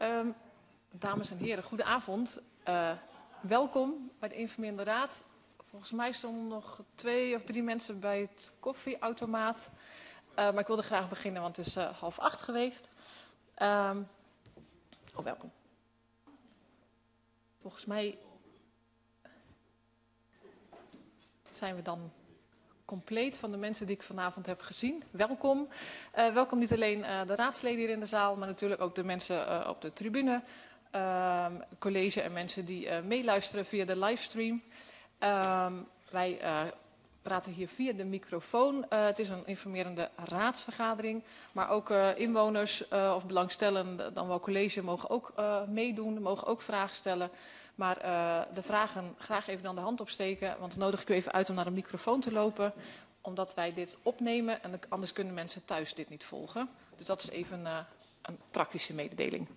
Dames en heren, goedenavond. Welkom bij de Informerende Raad. Volgens mij stonden nog 2 of 3 mensen bij het koffieautomaat. Maar ik wilde graag beginnen, want het is 7:30 geweest. Welkom. Volgens mij zijn we dan compleet van de mensen die ik vanavond heb gezien. Welkom. Welkom niet alleen de raadsleden hier in de zaal, maar natuurlijk ook de mensen op de tribune. College en mensen die meeluisteren via de livestream. Wij praten hier via de microfoon. Het is een informerende raadsvergadering. Maar ook inwoners of belangstellenden, dan wel college, mogen ook meedoen. Mogen ook vragen stellen. Maar de vragen graag even dan de hand opsteken. Want dan nodig ik u even uit om naar de microfoon te lopen. Omdat wij dit opnemen en anders kunnen mensen thuis dit niet volgen. Dus dat is even een praktische mededeling.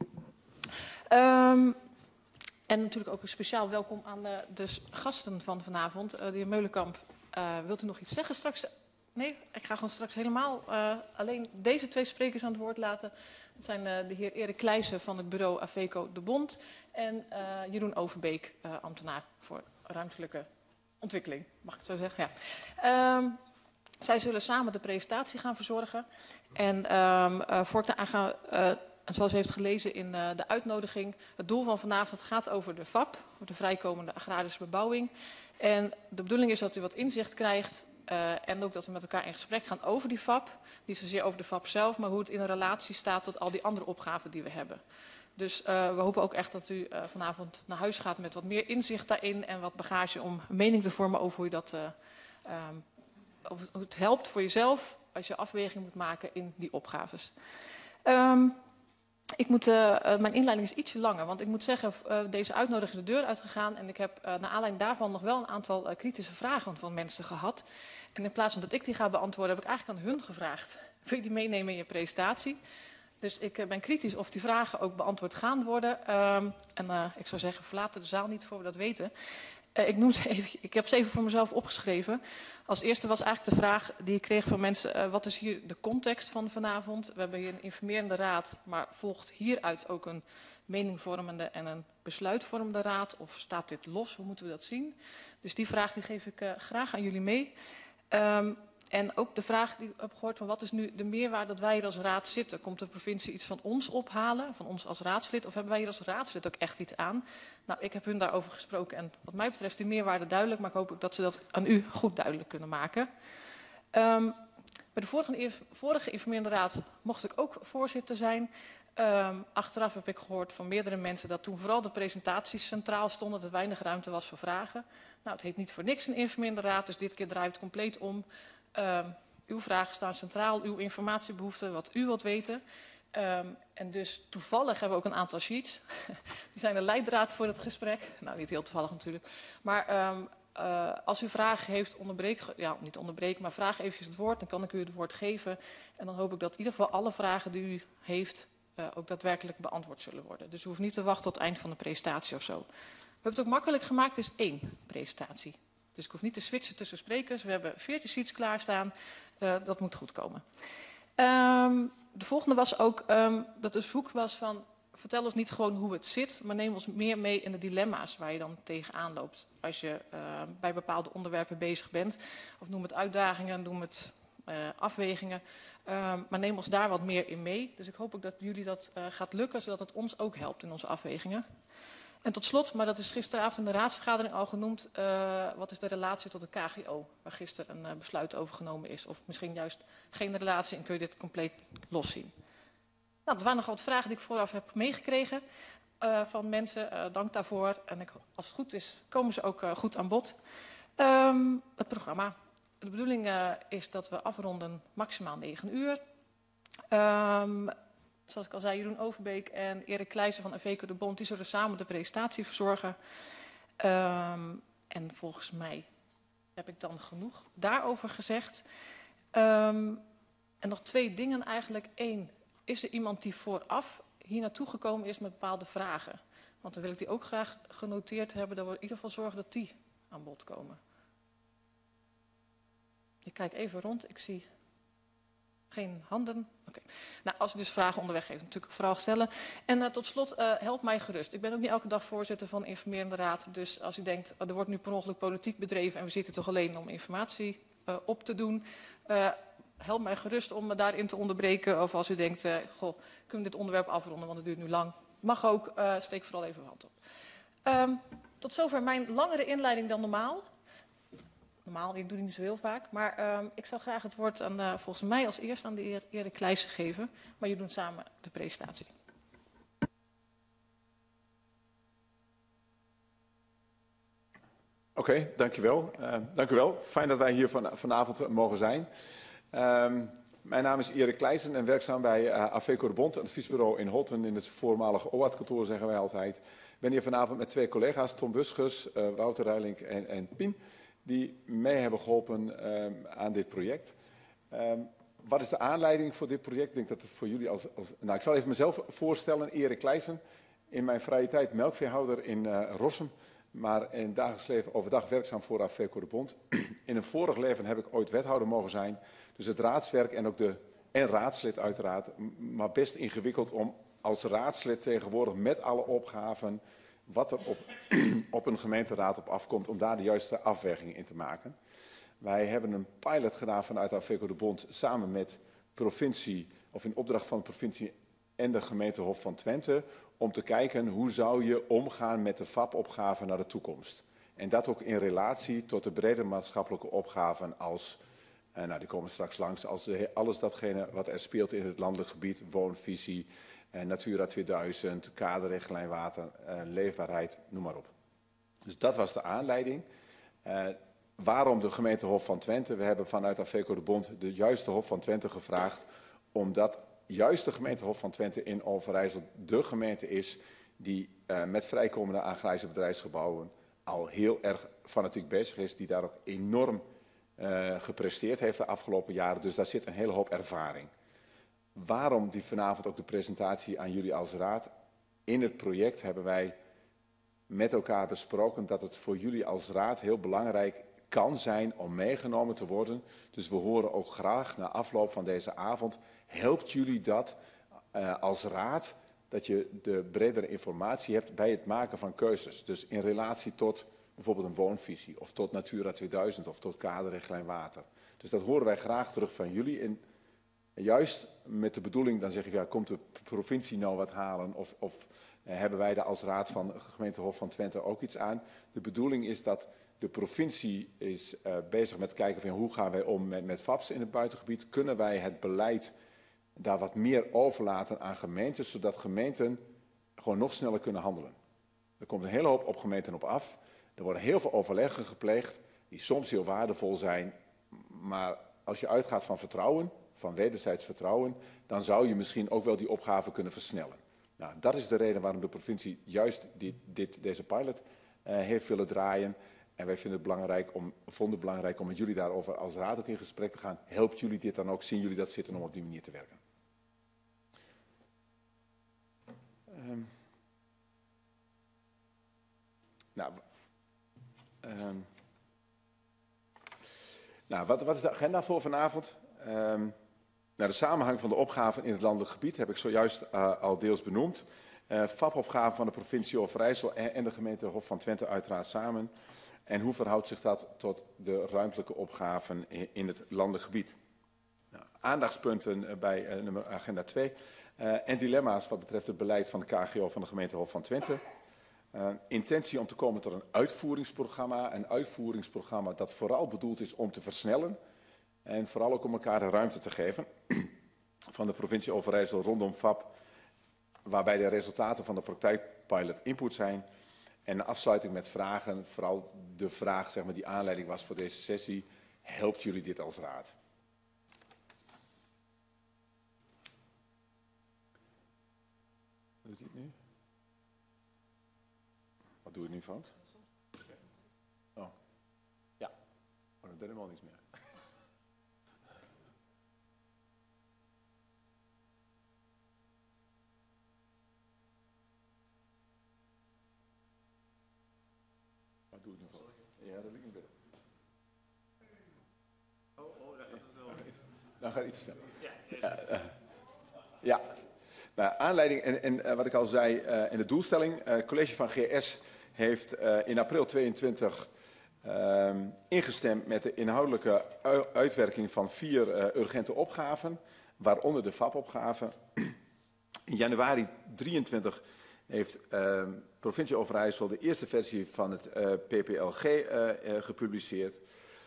En natuurlijk ook een speciaal welkom aan de gasten van vanavond. De heer Meulenkamp, wilt u nog iets zeggen straks? Nee, ik ga gewoon straks helemaal alleen deze 2 sprekers aan het woord laten. Dat zijn de heer Erik Kleijsen van het bureau Aveco de Bond en Jeroen Overbeek, ambtenaar voor ruimtelijke ontwikkeling. Mag ik het zo zeggen? Ja. Zij zullen samen de presentatie gaan verzorgen. En voor ik daar aan ga... En zoals u heeft gelezen in de uitnodiging, het doel van vanavond gaat over de VAP, over de vrijkomende agrarische bebouwing. En de bedoeling is dat u wat inzicht krijgt en ook dat we met elkaar in gesprek gaan over die VAP. Niet zozeer over de VAP zelf, maar hoe het in een relatie staat tot al die andere opgaven die we hebben. Dus we hopen ook echt dat u vanavond naar huis gaat met wat meer inzicht daarin en wat bagage om een mening te vormen over hoe je dat, hoe het helpt voor jezelf als je afweging moet maken in die opgaves. Mijn inleiding is ietsje langer, want ik moet zeggen, deze uitnodiging is de deur uitgegaan en ik heb naar aanleiding daarvan nog wel een aantal kritische vragen van mensen gehad. En in plaats van dat ik die ga beantwoorden, heb ik eigenlijk aan hun gevraagd. Wil je die meenemen in je presentatie? Dus ik ben kritisch of die vragen ook beantwoord gaan worden. Ik zou zeggen, verlaten de zaal niet voor we dat weten. Ik heb ze even voor mezelf opgeschreven. Als eerste was eigenlijk de vraag die ik kreeg van mensen, wat is hier de context van vanavond? We hebben hier een informerende raad, maar volgt hieruit ook een meningvormende en een besluitvormende raad? Of staat dit los? Hoe moeten we dat zien? Dus die vraag die geef ik graag aan jullie mee. En ook de vraag die ik heb gehoord van wat is nu de meerwaarde dat wij hier als raad zitten? Komt de provincie iets van ons ophalen, van ons als raadslid? Of hebben wij hier als raadslid ook echt iets aan? Nou, ik heb hun daarover gesproken en wat mij betreft die meerwaarde duidelijk, maar ik hoop ook dat ze dat aan u goed duidelijk kunnen maken. Bij de vorige informerende raad mocht ik ook voorzitter zijn. Achteraf heb ik gehoord van meerdere mensen dat toen vooral de presentaties centraal stonden, dat er weinig ruimte was voor vragen. Nou, het heet niet voor niks een informerende raad, dus dit keer draait het compleet om. Uw vragen staan centraal, uw informatiebehoeften, wat u wilt weten. En dus toevallig hebben we ook een aantal sheets. Die zijn de leidraad voor het gesprek. Nou, niet heel toevallig natuurlijk. Maar als u vragen heeft, niet onderbreek, maar vraag eventjes het woord. Dan kan ik u het woord geven. En dan hoop ik dat in ieder geval alle vragen die u heeft ook daadwerkelijk beantwoord zullen worden. Dus u hoeft niet te wachten tot het eind van de presentatie of zo. We hebben het ook makkelijk gemaakt, het is 1 presentatie. Dus ik hoef niet te switchen tussen sprekers. We hebben 14 sheets klaarstaan. Dat moet goed komen. De volgende was ook dat de verzoek was van vertel ons niet gewoon hoe het zit, maar neem ons meer mee in de dilemma's waar je dan tegenaan loopt als je bij bepaalde onderwerpen bezig bent. Of noem het uitdagingen, noem het afwegingen. Maar neem ons daar wat meer in mee. Dus ik hoop ook dat jullie dat gaat lukken, zodat het ons ook helpt in onze afwegingen. En tot slot, maar dat is gisteravond in de raadsvergadering al genoemd, wat is de relatie tot de KGO, waar gisteren een besluit over genomen is. Of misschien juist geen relatie en kun je dit compleet loszien. Nou, er waren nog wat vragen die ik vooraf heb meegekregen van mensen. Dank daarvoor. En als het goed is, komen ze ook goed aan bod. Het programma. De bedoeling is dat we afronden maximaal 9 uur. Zoals ik al zei, Jeroen Overbeek en Erik Kleijsen van Aveco de Bond, die zullen samen de presentatie verzorgen. En volgens mij heb ik dan genoeg daarover gezegd. En nog 2 dingen eigenlijk. 1, is er iemand die vooraf hier naartoe gekomen is met bepaalde vragen? Want dan wil ik die ook graag genoteerd hebben, dat we in ieder geval zorgen dat die aan bod komen. Ik kijk even rond, ik zie Geen handen? Oké. Nou, als u dus vragen onderweg heeft, natuurlijk vooral stellen. En tot slot, help mij gerust. Ik ben ook niet elke dag voorzitter van Informerende Raad. Dus als u denkt, er wordt nu per ongeluk politiek bedreven en we zitten toch alleen om informatie op te doen. Help mij gerust om me daarin te onderbreken. Of als u denkt, goh, kunnen we dit onderwerp afronden, want het duurt nu lang. Mag ook, steek vooral even uw hand op. Tot zover mijn langere inleiding dan normaal. Normaal, ik doe die niet zo heel vaak. Maar ik zou graag het woord aan, volgens mij als eerste aan de heer Erik Kleijsen geven. Maar jullie doen samen de presentatie. Oké, dankjewel. Dank u wel. Fijn dat wij hier vanavond mogen zijn. Mijn naam is Erik Kleijsen en werkzaam bij Aveco de Bond, een adviesbureau in Holten, in het voormalige OAT-kantoor zeggen wij altijd. Ik ben hier vanavond met 2 collega's, Tom Buskus, Wouter Ruilink en Pien, die mee hebben geholpen aan dit project. Wat is de aanleiding voor dit project? Ik denk dat het voor jullie Nou, ik zal even mezelf voorstellen. Erik Kleijsen, in mijn vrije tijd melkveehouder in Rossum, maar in het dagelijks leven overdag werkzaam voor Aveco de Bond. In een vorig leven heb ik ooit wethouder mogen zijn. Dus het raadswerk en raadslid uiteraard, maar best ingewikkeld om als raadslid tegenwoordig met alle opgaven wat er op een gemeenteraad op afkomt, om daar de juiste afweging in te maken. Wij hebben een pilot gedaan vanuit Aveco de Bond samen met provincie, of in opdracht van de provincie en de gemeente Hof van Twente, om te kijken hoe zou je omgaan met de VAP-opgave naar de toekomst. En dat ook in relatie tot de brede maatschappelijke opgaven als, nou die komen straks langs, als alles datgene wat er speelt in het landelijk gebied, woonvisie, Natura 2000, kaderrichtlijn water, leefbaarheid, noem maar op. Dus dat was de aanleiding. Waarom de gemeente Hof van Twente? We hebben vanuit Aveco de Bond de juiste Hof van Twente gevraagd, omdat juist de gemeente Hof van Twente in Overijssel de gemeente is die met vrijkomende agrarische bedrijfsgebouwen al heel erg fanatiek bezig is, die daar ook enorm gepresteerd heeft de afgelopen jaren. Dus daar zit een hele hoop ervaring. Waarom die vanavond ook de presentatie aan jullie als raad? In het project hebben wij met elkaar besproken dat het voor jullie als raad heel belangrijk kan zijn om meegenomen te worden. Dus we horen ook graag na afloop van deze avond, helpt jullie dat als raad, dat je de bredere informatie hebt bij het maken van keuzes. Dus in relatie tot bijvoorbeeld een woonvisie, of tot Natura 2000, of tot kaderrichtlijn water. Dus dat horen wij graag terug van jullie. En juist met de bedoeling, dan zeg ik, ja, komt de provincie nou wat halen, of hebben wij daar als raad van de gemeente Hof van Twente ook iets aan. De bedoeling is dat de provincie is bezig met kijken van hoe gaan wij om met VAPS in het buitengebied. Kunnen wij het beleid daar wat meer overlaten aan gemeenten, zodat gemeenten gewoon nog sneller kunnen handelen. Er komt een hele hoop op gemeenten op af. Er worden heel veel overleggen gepleegd, die soms heel waardevol zijn. Maar als je uitgaat van vertrouwen, van wederzijds vertrouwen, dan zou je misschien ook wel die opgave kunnen versnellen. Nou, dat is de reden waarom de provincie juist deze pilot heeft willen draaien. En wij vonden het belangrijk om met jullie daarover als raad ook in gesprek te gaan. Helpt jullie dit dan ook? Zien jullie dat zitten om op die manier te werken? Wat is de agenda voor vanavond? De samenhang van de opgaven in het landelijk gebied heb ik zojuist al deels benoemd. VAP-opgaven van de provincie Overijssel en de gemeente Hof van Twente uiteraard samen. En hoe verhoudt zich dat tot de ruimtelijke opgaven in het landelijk gebied? Nou, aandachtspunten bij agenda 2 en dilemma's wat betreft het beleid van de KGO van de gemeente Hof van Twente. Intentie om te komen tot een uitvoeringsprogramma dat vooral bedoeld is om te versnellen en vooral ook om elkaar de ruimte te geven van de provincie Overijssel rondom VAP, waarbij de resultaten van de praktijkpilot input zijn. En een afsluiting met vragen, vooral de vraag zeg maar, die aanleiding was voor deze sessie, helpt jullie dit als raad? Doet hij het nu? Wat doe ik nu fout? Oh, ja, dat doet helemaal niets meer. Wat doe ik nu fout? Ja, dat lukt niet beter. Oh, dat gaat het wel. Dan gaat het iets sneller. Ja. Ja, nou, aanleiding en wat ik al zei in de doelstelling. Het college van GS heeft in april 22 ingestemd met de inhoudelijke uitwerking van 4 urgente opgaven, waaronder de VAP-opgave. In januari 23 heeft provincie Overijssel de eerste versie van het PPLG gepubliceerd.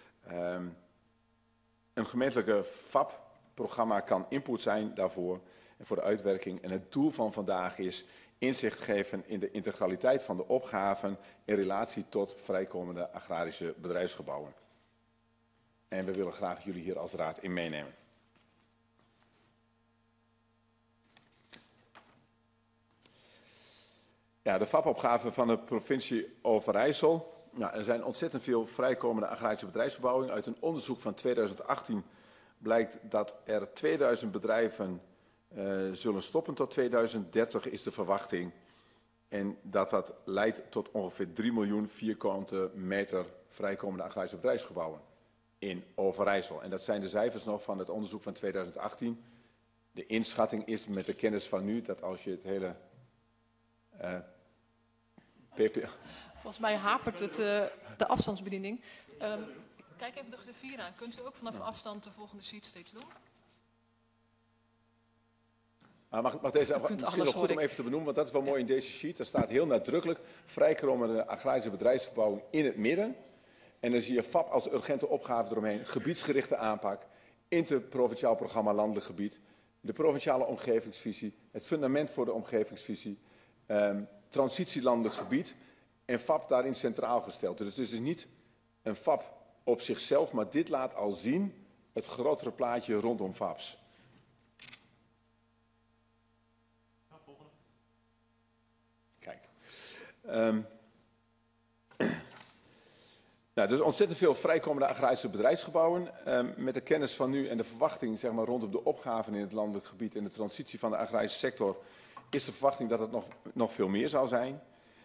Een gemeentelijke VAP-programma kan input zijn daarvoor en voor de uitwerking. En het doel van vandaag is inzicht geven in de integraliteit van de opgaven in relatie tot vrijkomende agrarische bedrijfsgebouwen. En we willen graag jullie hier als raad in meenemen. Ja, de VAP-opgave van de provincie Overijssel. Nou, er zijn ontzettend veel vrijkomende agrarische bedrijfsgebouwen. Uit een onderzoek van 2018 blijkt dat er 2000 bedrijven zullen stoppen tot 2030 is de verwachting. En dat leidt tot ongeveer 3 miljoen vierkante meter vrijkomende agrarische bedrijfsgebouwen in Overijssel. En dat zijn de cijfers nog van het onderzoek van 2018. De inschatting is met de kennis van nu dat als je het hele Volgens mij hapert het de afstandsbediening. Kijk even de griffier aan. Kunt u ook vanaf afstand de volgende sheet steeds doen? Mag deze misschien wel goed om even te benoemen, want dat is wel mooi in deze sheet. Daar staat heel nadrukkelijk vrijkomende agrarische bedrijfsgebouwen in het midden. En dan zie je VAP als urgente opgave eromheen, gebiedsgerichte aanpak, interprovinciaal programma landelijk gebied, de provinciale omgevingsvisie, het fundament voor de omgevingsvisie, transitielandelijk gebied en VAP daarin centraal gesteld. Dus het is niet een VAP op zichzelf, maar dit laat al zien het grotere plaatje rondom VAP's. Kijk. Nou, dus ontzettend veel vrijkomende agrarische bedrijfsgebouwen. Met de kennis van nu en de verwachting zeg maar, rondom de opgaven in het landelijk gebied en de transitie van de agrarische sector is de verwachting dat het nog veel meer zal zijn.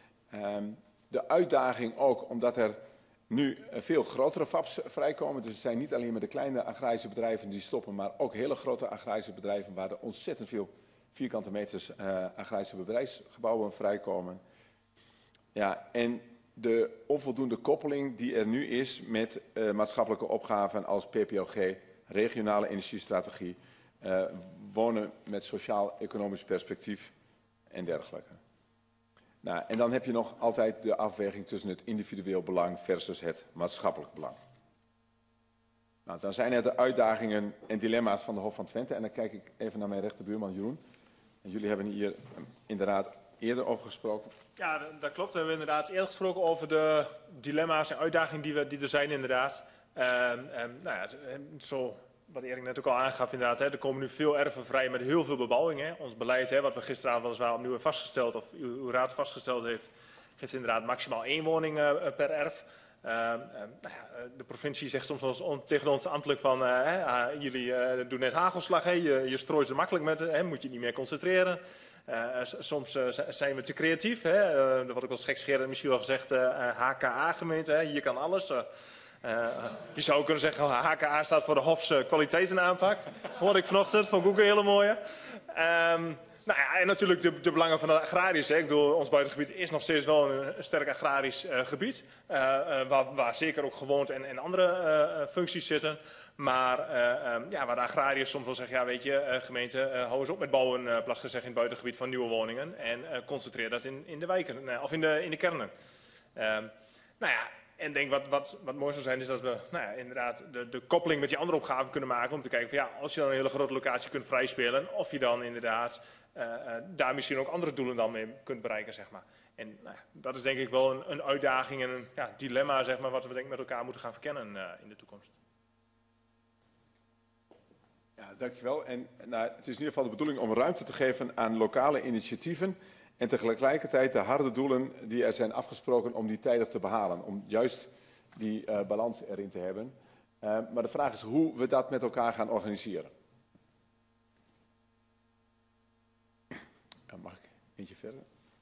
De uitdaging ook omdat er nu veel grotere VAP's vrijkomen. Dus het zijn niet alleen maar de kleine agrarische bedrijven die stoppen, maar ook hele grote agrarische bedrijven waar er ontzettend veel vierkante meters agrarische bedrijfsgebouwen vrijkomen. Ja, en de onvoldoende koppeling die er nu is met maatschappelijke opgaven als PPLG, regionale energiestrategie, wonen met sociaal-economisch perspectief en dergelijke. Nou, en dan heb je nog altijd de afweging tussen het individueel belang versus het maatschappelijk belang. Nou, dan zijn er de uitdagingen en dilemma's van de Hof van Twente. En dan kijk ik even naar mijn rechterbuurman Jeroen. En jullie hebben hier inderdaad eerder over gesproken. Ja, dat klopt. We hebben inderdaad eerder gesproken over de dilemma's en uitdagingen die er zijn inderdaad. Nou ja, zo wat Erik net ook al aangaf inderdaad. Hè, er komen nu veel erven vrij met heel veel bebouwing. Hè. Ons beleid, hè, wat we gisteravond weliswaar opnieuw hebben vastgesteld, of uw raad vastgesteld heeft, geeft inderdaad maximaal 1 woning per erf. Nou ja, de provincie zegt soms tegen ons ambtelijk van jullie doen net hagelslag, hè, je strooit ze makkelijk met, hè, moet je niet meer concentreren. Soms zijn we te creatief. Hè. Dat wordt ook wel gekscherend misschien wel gezegd, HKA-gemeente, hè, hier kan alles. Je zou kunnen zeggen, HKA staat voor de Hofs kwaliteitsaanpak. Hoorde ik vanochtend, vond ik ook een hele mooie. Nou ja, en natuurlijk de belangen van de agrariërs. Hè. Ik bedoel, ons buitengebied is nog steeds wel een sterk agrarisch gebied. Waar zeker ook gewoonte en andere functies zitten. Maar ja, waar de agrariërs soms wel zeggen, ja weet je, gemeente, hou eens op met bouwen, plat gezegd, in het buitengebied van nieuwe woningen. En concentreer dat in de wijken, of in de kernen. Nou ja, en ik denk wat mooi zou zijn is dat we nou ja, inderdaad de koppeling met die andere opgaven kunnen maken. Om te kijken van ja, als je dan een hele grote locatie kunt vrijspelen. Of je dan inderdaad daar misschien ook andere doelen dan mee kunt bereiken, zeg maar. En nou ja, dat is denk ik wel een uitdaging en een dilemma, zeg maar, wat we denk ik met elkaar moeten gaan verkennen in de toekomst. Ja, dankjewel. En nou, het is in ieder geval de bedoeling om ruimte te geven aan lokale initiatieven. En tegelijkertijd de harde doelen die er zijn afgesproken om die tijdig te behalen. Om juist die balans erin te hebben. Maar de vraag is hoe we dat met elkaar gaan organiseren. Mag ik eentje verder?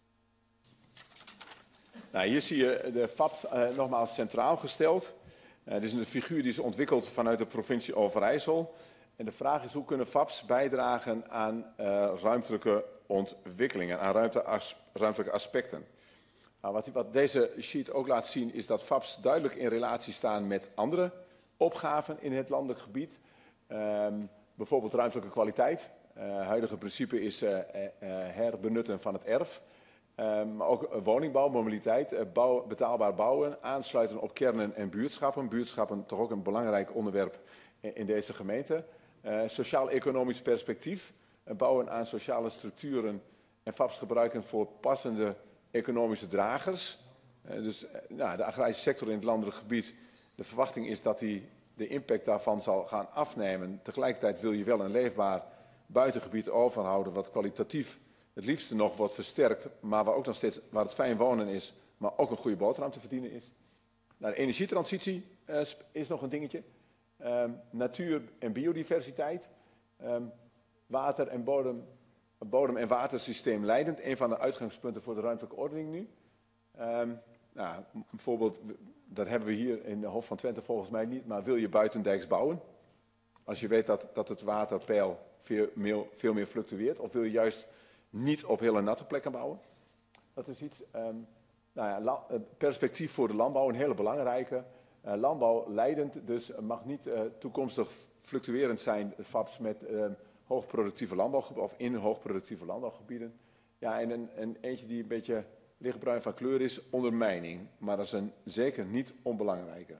Nou, hier zie je de VAP nogmaals centraal gesteld. Dit is een figuur die is ontwikkeld vanuit de provincie Overijssel. En de vraag is, hoe kunnen FAB's bijdragen aan ruimtelijke ontwikkelingen, aan ruimtelijke aspecten? Nou, wat deze sheet ook laat zien, is dat FAB's duidelijk in relatie staan met andere opgaven in het landelijk gebied. Bijvoorbeeld ruimtelijke kwaliteit. Huidige principe is herbenutten van het erf. Maar ook woningbouw, mobiliteit, betaalbaar bouwen, aansluiten op kernen en buurtschappen. Buurtschappen toch ook een belangrijk onderwerp in deze gemeente. Sociaal-economisch perspectief, bouwen aan sociale structuren en FAB's gebruiken voor passende economische dragers. De agrarische sector in het landelijk gebied, de verwachting is dat de impact daarvan zal gaan afnemen. Tegelijkertijd wil je wel een leefbaar buitengebied overhouden wat kwalitatief het liefste nog wordt versterkt, maar waar ook nog steeds waar het fijn wonen is, maar ook een goede boterham te verdienen is. Nou, de energietransitie is nog een dingetje. Natuur en biodiversiteit. Water en bodem- en watersysteem leidend. Een van de uitgangspunten voor de ruimtelijke ordening nu. Bijvoorbeeld, dat hebben we hier in de Hof van Twente volgens mij niet, maar wil je buitendijks bouwen? Als je weet dat het waterpeil veel meer fluctueert, of wil je juist niet op hele natte plekken bouwen? Dat is iets. Perspectief voor de landbouw, een hele belangrijke. Landbouw leidend, dus mag niet toekomstig fluctuerend zijn, FAB's met hoogproductieve landbouwgebieden of in hoogproductieve landbouwgebieden. Ja, en een eentje die een beetje lichtbruin van kleur is, ondermijning. Maar dat is een zeker niet onbelangrijke.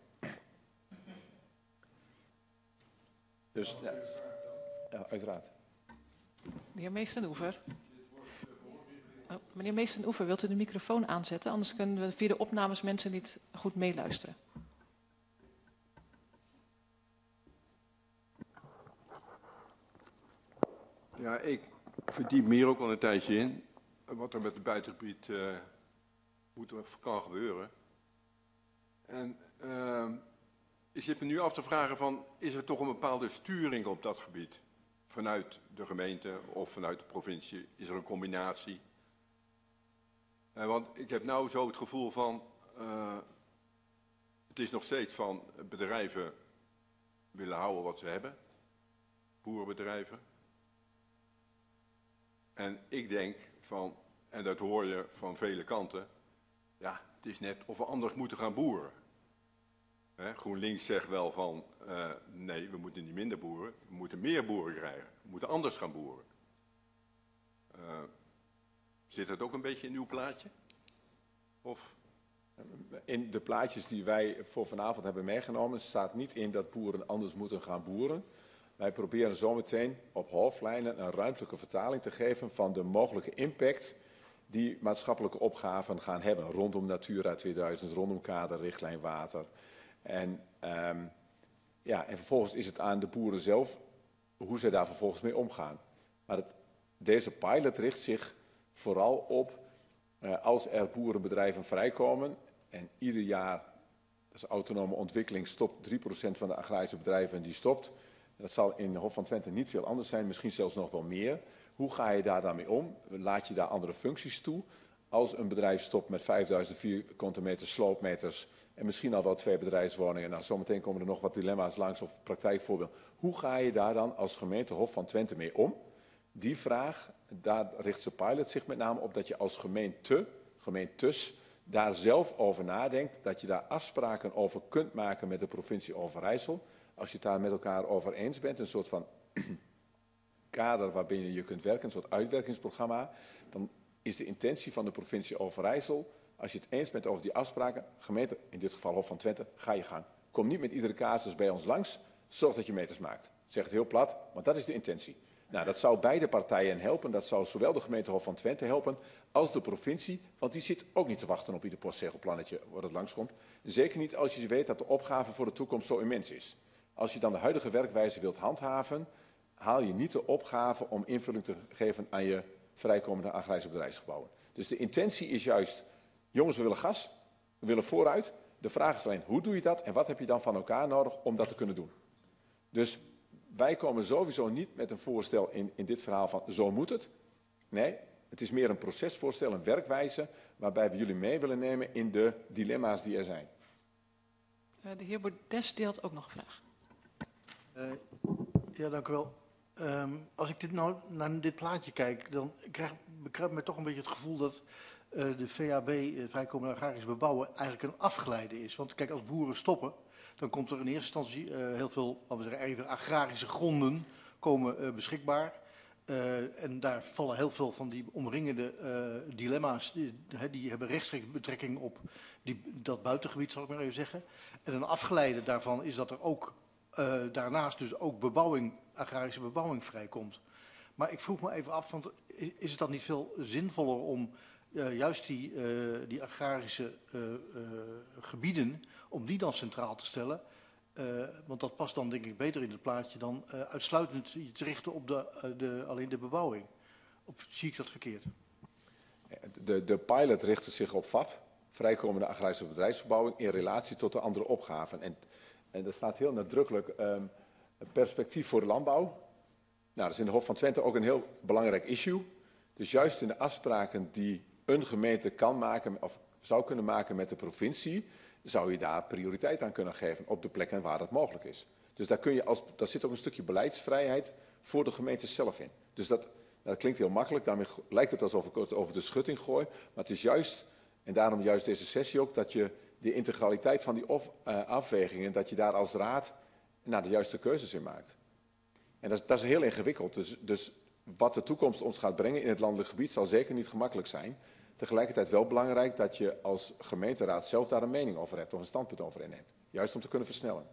Dus, ja, uiteraard. De heer Meesten-Oever. Oh, meneer Meesten-Oever, wilt u de microfoon aanzetten? Anders kunnen we via de opnames mensen niet goed meeluisteren. Ja, ik verdiep me hier ook al een tijdje in. Wat er met het buitengebied kan gebeuren. En ik zit me nu af te vragen van, is er toch een bepaalde sturing op dat gebied? Vanuit de gemeente of vanuit de provincie? Is er een combinatie? Want ik heb nou zo het gevoel van, het is nog steeds van bedrijven willen houden wat ze hebben. Boerenbedrijven. En ik denk van, en dat hoor je van vele kanten, ja, het is net of we anders moeten gaan boeren. GroenLinks zegt wel van, nee, we moeten niet minder boeren, we moeten meer boeren krijgen. We moeten anders gaan boeren. Zit dat ook een beetje in uw plaatje? Of? In de plaatjes die wij voor vanavond hebben meegenomen staat niet in dat boeren anders moeten gaan boeren. Wij proberen zometeen op hoofdlijnen een ruimtelijke vertaling te geven van de mogelijke impact die maatschappelijke opgaven gaan hebben rondom Natura 2000, rondom kaderrichtlijn water. En vervolgens is het aan de boeren zelf hoe zij daar vervolgens mee omgaan. Maar deze pilot richt zich vooral op als er boerenbedrijven vrijkomen en ieder jaar, dat is autonome ontwikkeling, stopt 3% van de agrarische bedrijven die stopt. Dat zal in de Hof van Twente niet veel anders zijn, misschien zelfs nog wel meer. Hoe ga je daar dan mee om? Laat je daar andere functies toe? Als een bedrijf stopt met 5000 vierkante meter sloopmeters en misschien al wel 2 bedrijfswoningen. Nou, zometeen komen er nog wat dilemma's langs of praktijkvoorbeelden. Hoe ga je daar dan als gemeente Hof van Twente mee Die vraag, daar richt ze pilot zich met name op dat je als gemeentes daar zelf over nadenkt. Dat je daar afspraken over kunt maken met de provincie Overijssel. Als je het daar met elkaar over eens bent, een soort van kader waarbinnen je kunt werken, een soort uitwerkingsprogramma, dan is de intentie van de provincie Overijssel, als je het eens bent over die afspraken, gemeente, in dit geval Hof van Twente, ga je gang. Kom niet met iedere casus bij ons langs, zorg dat je meters maakt. Ik zeg het heel plat, maar dat is de intentie. Nou, dat zou beide partijen helpen, dat zou zowel de gemeente Hof van Twente helpen, als de provincie, want die zit ook niet te wachten op ieder postzegelplannetje waar het langskomt. Zeker niet als je weet dat de opgave voor de toekomst zo immens is. Als je dan de huidige werkwijze wilt handhaven, haal je niet de opgave om invulling te geven aan je vrijkomende agrarische bedrijfsgebouwen. Dus de intentie is juist, jongens, we willen gas, we willen vooruit. De vraag is alleen, hoe doe je dat en wat heb je dan van elkaar nodig om dat te kunnen doen? Dus wij komen sowieso niet met een voorstel in dit verhaal van zo moet het. Nee, het is meer een procesvoorstel, een werkwijze, waarbij we jullie mee willen nemen in de dilemma's die er zijn. De heer Bordes deelt ook nog een vraag. Ja, dank u wel. Als ik naar dit plaatje kijk, dan bekruipt mij toch een beetje het gevoel dat de VAB, vrijkomende agrarische bebouwen, eigenlijk een afgeleide is. Want kijk, als boeren stoppen, dan komt er in eerste instantie heel veel, laten we zeggen, even agrarische gronden komen beschikbaar. En daar vallen heel veel van die omringende dilemma's, die hebben rechtstreeks betrekking op dat buitengebied, zal ik maar even zeggen. En een afgeleide daarvan is dat er ook daarnaast dus ook agrarische bebouwing vrijkomt. Maar ik vroeg me even af, want is het dan niet veel zinvoller om juist die agrarische gebieden, om die dan centraal te stellen? Want dat past dan denk ik beter in het plaatje dan uitsluitend te richten op alleen de bebouwing. Of zie ik dat verkeerd? De pilot richtte zich op VAP, vrijkomende agrarische bedrijfsverbouwing, in relatie tot de andere opgaven. En dat staat heel nadrukkelijk perspectief voor de landbouw. Nou, dat is in de Hof van Twente ook een heel belangrijk issue. Dus juist in de afspraken die een gemeente kan maken of zou kunnen maken met de provincie, zou je daar prioriteit aan kunnen geven op de plekken waar dat mogelijk is. Dus daar zit ook een stukje beleidsvrijheid voor de gemeente zelf in. Dus dat klinkt heel makkelijk, daarmee lijkt het alsof ik het over de schutting gooi. Maar het is juist, en daarom juist deze sessie ook, dat je de integraliteit van die afwegingen, dat je daar als raad de juiste keuzes in maakt. En dat is heel ingewikkeld. Dus wat de toekomst ons gaat brengen in het landelijk gebied zal zeker niet gemakkelijk zijn. Tegelijkertijd wel belangrijk dat je als gemeenteraad zelf daar een mening over hebt of een standpunt over inneemt. Juist om te kunnen versnellen.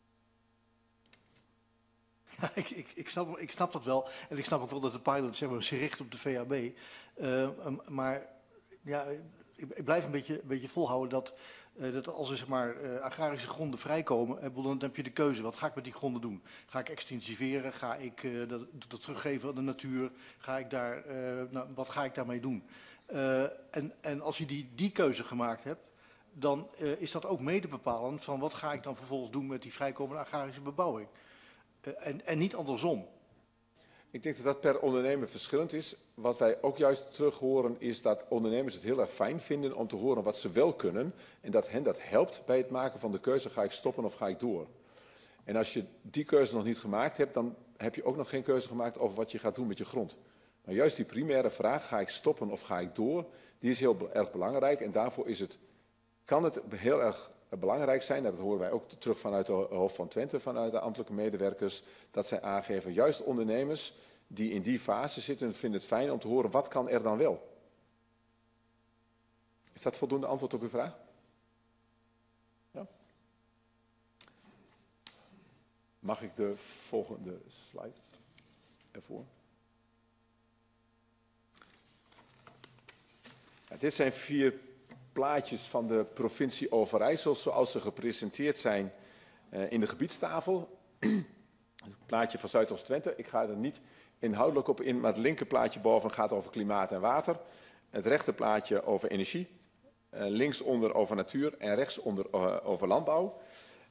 Ja, ik snap dat wel. En ik snap ook wel dat de pilot zeg maar, zich richt op de VAB. Maar ja, ik blijf een beetje volhouden dat als er zeg maar, agrarische gronden vrijkomen, dan heb je de keuze. Wat ga ik met die gronden doen? Ga ik extensiveren? Ga ik dat teruggeven aan de natuur? Wat ga ik daarmee doen? En als je die keuze gemaakt hebt, dan is dat ook mede bepalend van wat ga ik dan vervolgens doen met die vrijkomende agrarische bebouwing. En niet andersom. Ik denk dat dat per ondernemer verschillend is. Wat wij ook juist terug horen is dat ondernemers het heel erg fijn vinden om te horen wat ze wel kunnen. En dat hen dat helpt bij het maken van de keuze, ga ik stoppen of ga ik door. En als je die keuze nog niet gemaakt hebt, dan heb je ook nog geen keuze gemaakt over wat je gaat doen met je grond. Maar juist die primaire vraag, ga ik stoppen of ga ik door, die is heel erg belangrijk. En daarvoor kan het heel erg belangrijk zijn, dat horen wij ook terug vanuit de Hof van Twente, vanuit de ambtelijke medewerkers, dat zij aangeven, juist ondernemers die in die fase zitten, vinden het fijn om te horen, wat kan er dan wel? Is dat voldoende antwoord op uw vraag? Ja. Mag ik de volgende slide ervoor? Ja, dit zijn 4 plaatjes van de provincie Overijssel zoals ze gepresenteerd zijn in de gebiedstafel. Het plaatje van Zuidoost-Twente, ik ga er niet inhoudelijk op in, maar het linkerplaatje boven gaat over klimaat en water. Het rechterplaatje over energie, linksonder over natuur en rechtsonder over landbouw.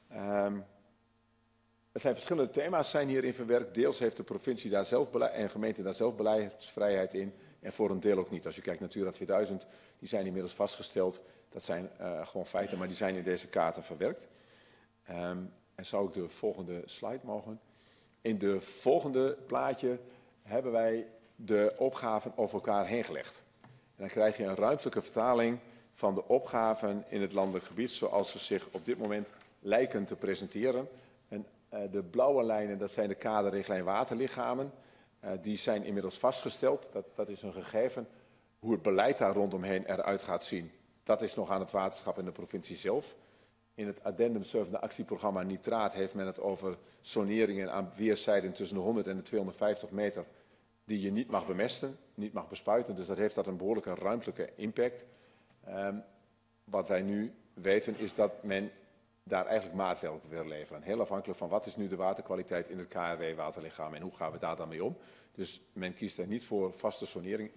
Er zijn verschillende thema's zijn hierin verwerkt. Deels heeft de provincie daar zelf en gemeente daar zelf beleidsvrijheid in. En voor een deel ook niet. Als je kijkt Natura 2000, die zijn inmiddels vastgesteld. Dat zijn gewoon feiten, maar die zijn in deze kaarten verwerkt. En zou ik de volgende slide mogen? In de volgende plaatje hebben wij de opgaven over elkaar heen gelegd. En dan krijg je een ruimtelijke vertaling van de opgaven in het landelijk gebied, zoals ze zich op dit moment lijken te presenteren. En de blauwe lijnen, dat zijn de kaderrichtlijn waterlichamen. Die zijn inmiddels vastgesteld. Dat is een gegeven. Hoe het beleid daar rondomheen eruit gaat zien, dat is nog aan het waterschap en de provincie zelf. In het addendum 7 actieprogramma Nitraat heeft men het over soneringen aan weerszijden tussen de 100 en de 250 meter die je niet mag bemesten, niet mag bespuiten. Dus dat heeft een behoorlijke ruimtelijke impact. Wat wij nu weten is dat men daar eigenlijk maatwerk wil leveren. Heel afhankelijk van wat is nu de waterkwaliteit in het KRW-waterlichaam en hoe gaan we daar dan mee om. Dus men kiest er niet voor vaste sonering.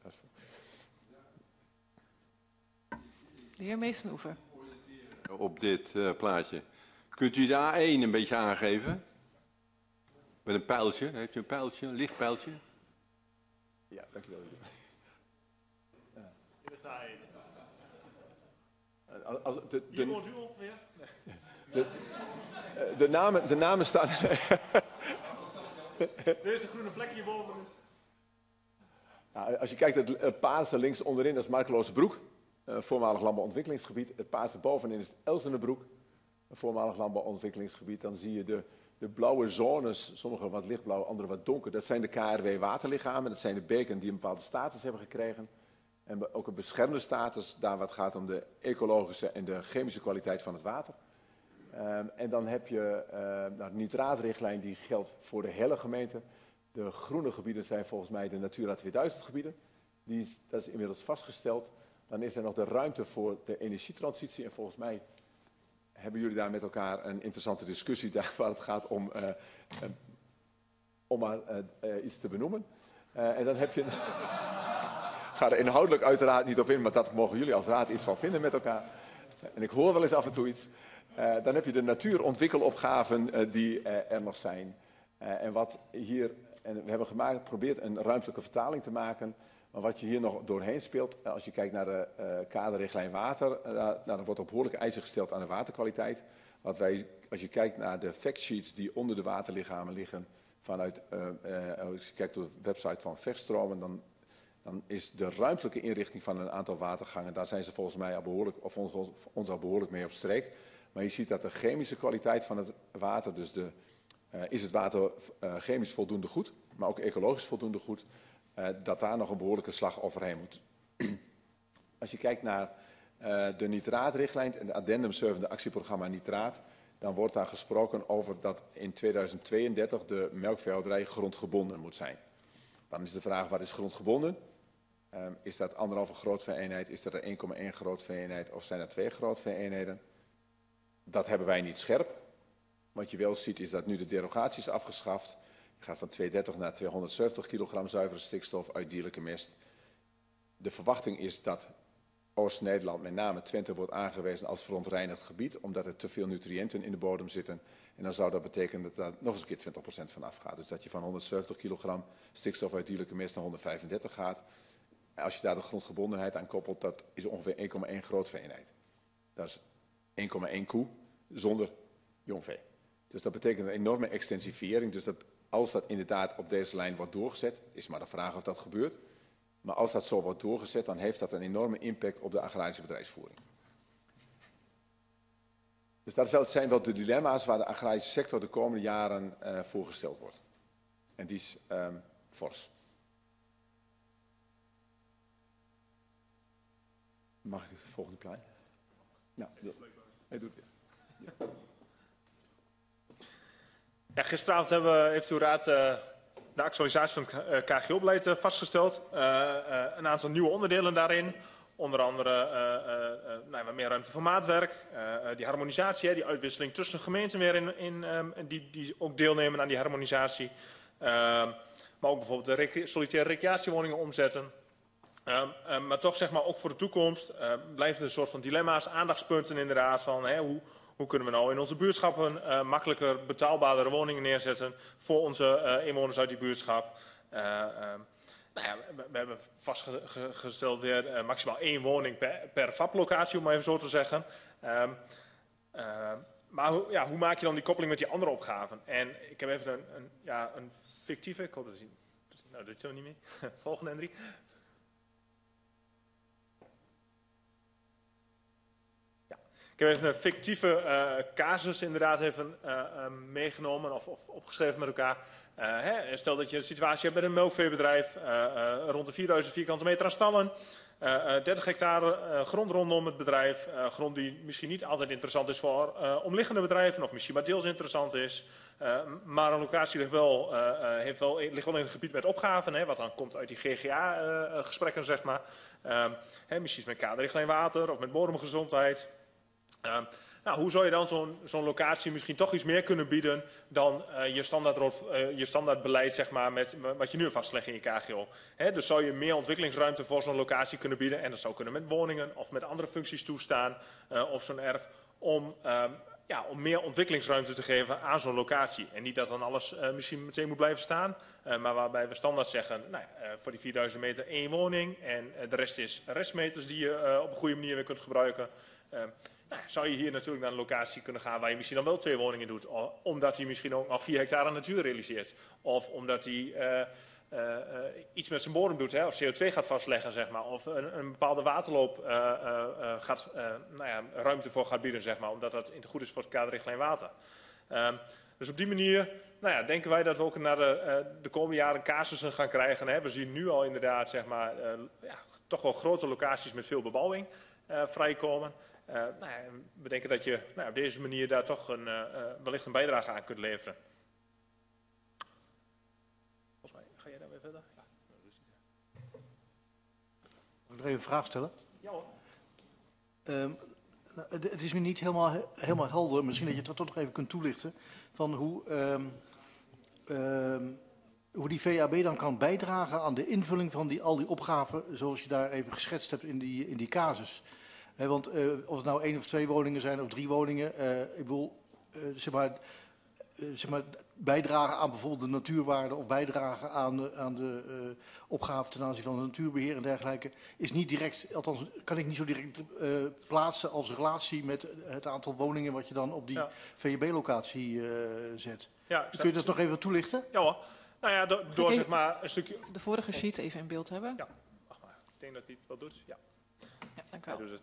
De heer Meestenoever. Op dit plaatje. Kunt u daar een beetje aangeven? Met een pijltje. Heeft u een pijltje, een lichtpijltje? Ja, dankjewel. Hier woont u ongeveer? De namen staan... Nu is de groene vlek hierboven. Dus. Nou, als je kijkt, het paarse links onderin, dat is Markeloosebroek, voormalig landbouwontwikkelingsgebied. Het paarse bovenin is het Elzenebroek, een voormalig landbouwontwikkelingsgebied. Dan zie je de blauwe zones, sommige wat lichtblauw, andere wat donker. Dat zijn de KRW-waterlichamen, dat zijn de beken die een bepaalde status hebben gekregen. En ook een beschermde status, daar wat gaat om de ecologische en de chemische kwaliteit van het water. En dan heb je de nitraatrichtlijn, die geldt voor de hele gemeente. De groene gebieden zijn volgens mij de Natura 2000 gebieden. Dat is inmiddels vastgesteld. Dan is er nog de ruimte voor de energietransitie. En volgens mij hebben jullie daar met elkaar een interessante discussie waar het gaat om maar iets te benoemen. En dan heb je... Ik ga er inhoudelijk uiteraard niet op in, maar dat mogen jullie als raad iets van vinden met elkaar. En ik hoor wel eens af en toe iets. Dan heb je de natuurontwikkelopgaven die er nog zijn. En wat hier, en we hebben geprobeerd een ruimtelijke vertaling te maken. Maar wat je hier nog doorheen speelt, als je kijkt naar de kaderrichtlijn water, dan wordt op behoorlijke eisen gesteld aan de waterkwaliteit. Als je kijkt naar de factsheets die onder de waterlichamen liggen, vanuit, als je kijkt door de website van Vechtstromen, dan is de ruimtelijke inrichting van een aantal watergangen, daar zijn ze volgens mij al behoorlijk, of ons al behoorlijk mee op streek. Maar je ziet dat de chemische kwaliteit van het water, dus is het water chemisch voldoende goed, maar ook ecologisch voldoende goed, dat daar nog een behoorlijke slag overheen moet. Als je kijkt naar de nitraatrichtlijn en de addendum 7, actieprogramma nitraat, dan wordt daar gesproken over dat in 2032 de melkveehouderij grondgebonden moet zijn. Dan is de vraag, wat is grondgebonden? Is dat 1,5 grootvee-eenheid, is dat er 1,1 grootvee-eenheid of zijn er 2 grootvee-eenheden? Dat hebben wij niet scherp. Wat je wel ziet is dat nu de derogatie is afgeschaft. Je gaat van 230 naar 270 kilogram zuivere stikstof uit dierlijke mest. De verwachting is dat Oost-Nederland, met name Twente, wordt aangewezen als verontreinigd gebied, omdat er te veel nutriënten in de bodem zitten. En dan zou dat betekenen dat daar nog eens een keer 20% van afgaat. Dus dat je van 170 kilogram stikstof uit dierlijke mest naar 135 gaat. En als je daar de grondgebondenheid aan koppelt, dat is ongeveer 1,1 grootvee-eenheid. Dat is 1,1 koe zonder jongvee. Dus dat betekent een enorme extensivering. Dus als dat inderdaad op deze lijn wordt doorgezet, is maar de vraag of dat gebeurt. Maar als dat zo wordt doorgezet, dan heeft dat een enorme impact op de agrarische bedrijfsvoering. Dus dat zijn wel de dilemma's waar de agrarische sector de komende jaren voor gesteld wordt. En die is fors. Mag ik het volgende plaatje? Nou, hij doet het. Ja. Ja, gisteravond heeft uw raad de actualisatie van het KGO-beleid vastgesteld. Een aantal nieuwe onderdelen daarin. Onder andere wat meer ruimte voor maatwerk. Die harmonisatie, die uitwisseling tussen gemeenten weer die ook deelnemen aan die harmonisatie. Maar ook bijvoorbeeld de solitaire recreatiewoningen omzetten. Maar toch zeg maar ook voor de toekomst blijven er een soort van dilemma's, aandachtspunten inderdaad van hoe kunnen we nou in onze buurtschappen makkelijker betaalbare woningen neerzetten voor onze inwoners uit die buurtschap. We hebben vastgesteld weer maximaal 1 woning per VAP-locatie, om maar even zo te zeggen. Maar hoe maak je dan die koppeling met die andere opgaven? En ik heb even een fictieve, ik hoop dat zien. Nou, dat doet zo niet meer. Volgende, Henry. Ik heb even een fictieve casus inderdaad even meegenomen of opgeschreven met elkaar. Stel dat je een situatie hebt met een melkveebedrijf, rond de 4000 vierkante meter aan stallen, 30 hectare grond rondom het bedrijf, grond die misschien niet altijd interessant is voor omliggende bedrijven of misschien maar deels interessant is. Maar een locatie ligt wel in een gebied met opgaven, wat dan komt uit die GGA-gesprekken, zeg maar. Misschien met kaderrichtlijn water of met bodemgezondheid. Hoe zou je dan zo'n locatie misschien toch iets meer kunnen bieden dan je standaard beleid, zeg maar, met wat je nu vastlegt in je KGO? Dus zou je meer ontwikkelingsruimte voor zo'n locatie kunnen bieden, en dat zou kunnen met woningen of met andere functies toestaan op zo'n erf, om meer ontwikkelingsruimte te geven aan zo'n locatie. En niet dat dan alles misschien meteen moet blijven staan, maar waarbij we standaard zeggen, voor die 4000 meter 1 woning en de rest is restmeters die je op een goede manier weer kunt gebruiken. Nou, zou je hier natuurlijk naar een locatie kunnen gaan waar je misschien dan wel 2 woningen doet. Omdat hij misschien ook nog 4 hectare natuur realiseert. Of omdat hij iets met zijn bodem doet, hè, of CO2 gaat vastleggen, zeg maar. Of een bepaalde waterloop ruimte voor gaat bieden, zeg maar. Omdat dat goed is voor het kaderrichtlijn water. Dus op die manier denken wij dat we ook naar de komende jaren casussen gaan krijgen. Hè. We zien nu al inderdaad, zeg maar, toch wel grote locaties met veel bebouwing vrijkomen. We denken dat je op deze manier daar toch wellicht een bijdrage aan kunt leveren. Volgens mij, ga jij daar weer verder? Ja. Mag ik nog even een vraag stellen? Ja hoor. Het is me niet helemaal helder, misschien dat je het toch nog even kunt toelichten, van hoe die VAB dan kan bijdragen aan de invulling van al die opgaven zoals je daar even geschetst hebt in die casus. Want of het nou 1 of 2 woningen zijn of 3 woningen, ik bedoel, zeg maar, bijdragen aan bijvoorbeeld de natuurwaarde of bijdragen aan de opgave ten aanzien van het natuurbeheer en dergelijke, is niet direct, althans kan ik niet zo direct plaatsen als relatie met het aantal woningen wat je dan op die VAB-locatie zet. Ja, Kun je dat nog even toelichten? Ja hoor. Nou ja, door zeg maar een stukje... De vorige sheet even in beeld hebben. Ja, wacht maar. Ik denk dat hij het wel doet. Ja. Ja, dank u wel. Hij doet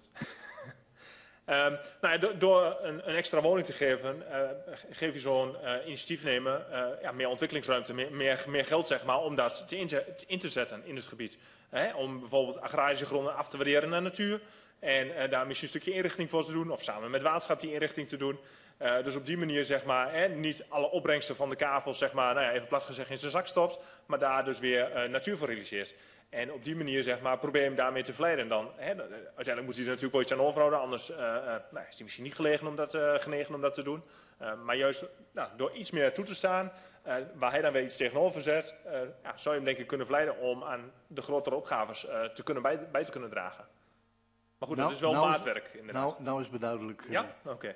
het. Door een extra woning te geven, geef je zo'n initiatiefnemer meer ontwikkelingsruimte, meer geld, zeg maar, om dat in te zetten in het gebied. Om bijvoorbeeld agrarische gronden af te waarderen naar natuur en daar misschien een stukje inrichting voor te doen, of samen met waterschap die inrichting te doen. Dus op die manier, zeg maar, niet alle opbrengsten van de kavels, zeg maar, even plat gezegd, in zijn zak stopt, maar daar dus weer natuur voor realiseert. En op die manier, zeg maar, probeer je hem daarmee te verleiden. Dan, uiteindelijk moet hij er natuurlijk wel iets aan overhouden, anders is hij misschien niet genegen om dat te doen. Maar juist door iets meer toe te staan, waar hij dan weer iets tegenover zet, zou je hem denk ik kunnen verleiden om aan de grotere opgaves bij te kunnen dragen. Maar goed, dat is wel maatwerk inderdaad. Nou is het duidelijk. Ja? Oké.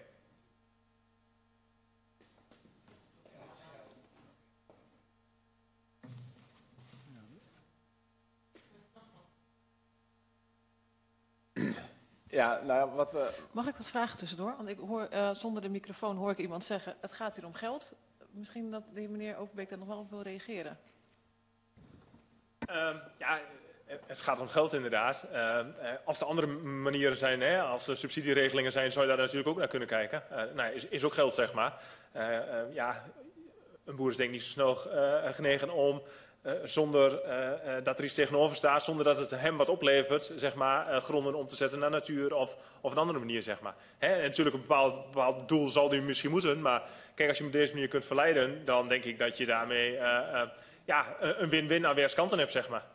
Ja, nou wat we... Mag ik wat vragen tussendoor? Want ik hoor, zonder de microfoon hoor ik iemand zeggen, het gaat hier om geld. Misschien dat de heer meneer Overbeek daar nog wel op wil reageren. Het gaat om geld inderdaad. Als er andere manieren zijn, als er subsidieregelingen zijn, zou je daar natuurlijk ook naar kunnen kijken. Is ook geld, zeg maar. Een boer is denk ik niet zo snel genegen om... zonder dat er iets tegenover staat, zonder dat het hem wat oplevert, zeg maar, gronden om te zetten naar natuur of een andere manier, zeg maar. En natuurlijk een bepaald doel zal die misschien moeten, maar kijk, als je hem op deze manier kunt verleiden, dan denk ik dat je daarmee een win-win aan weerskanten hebt, zeg maar.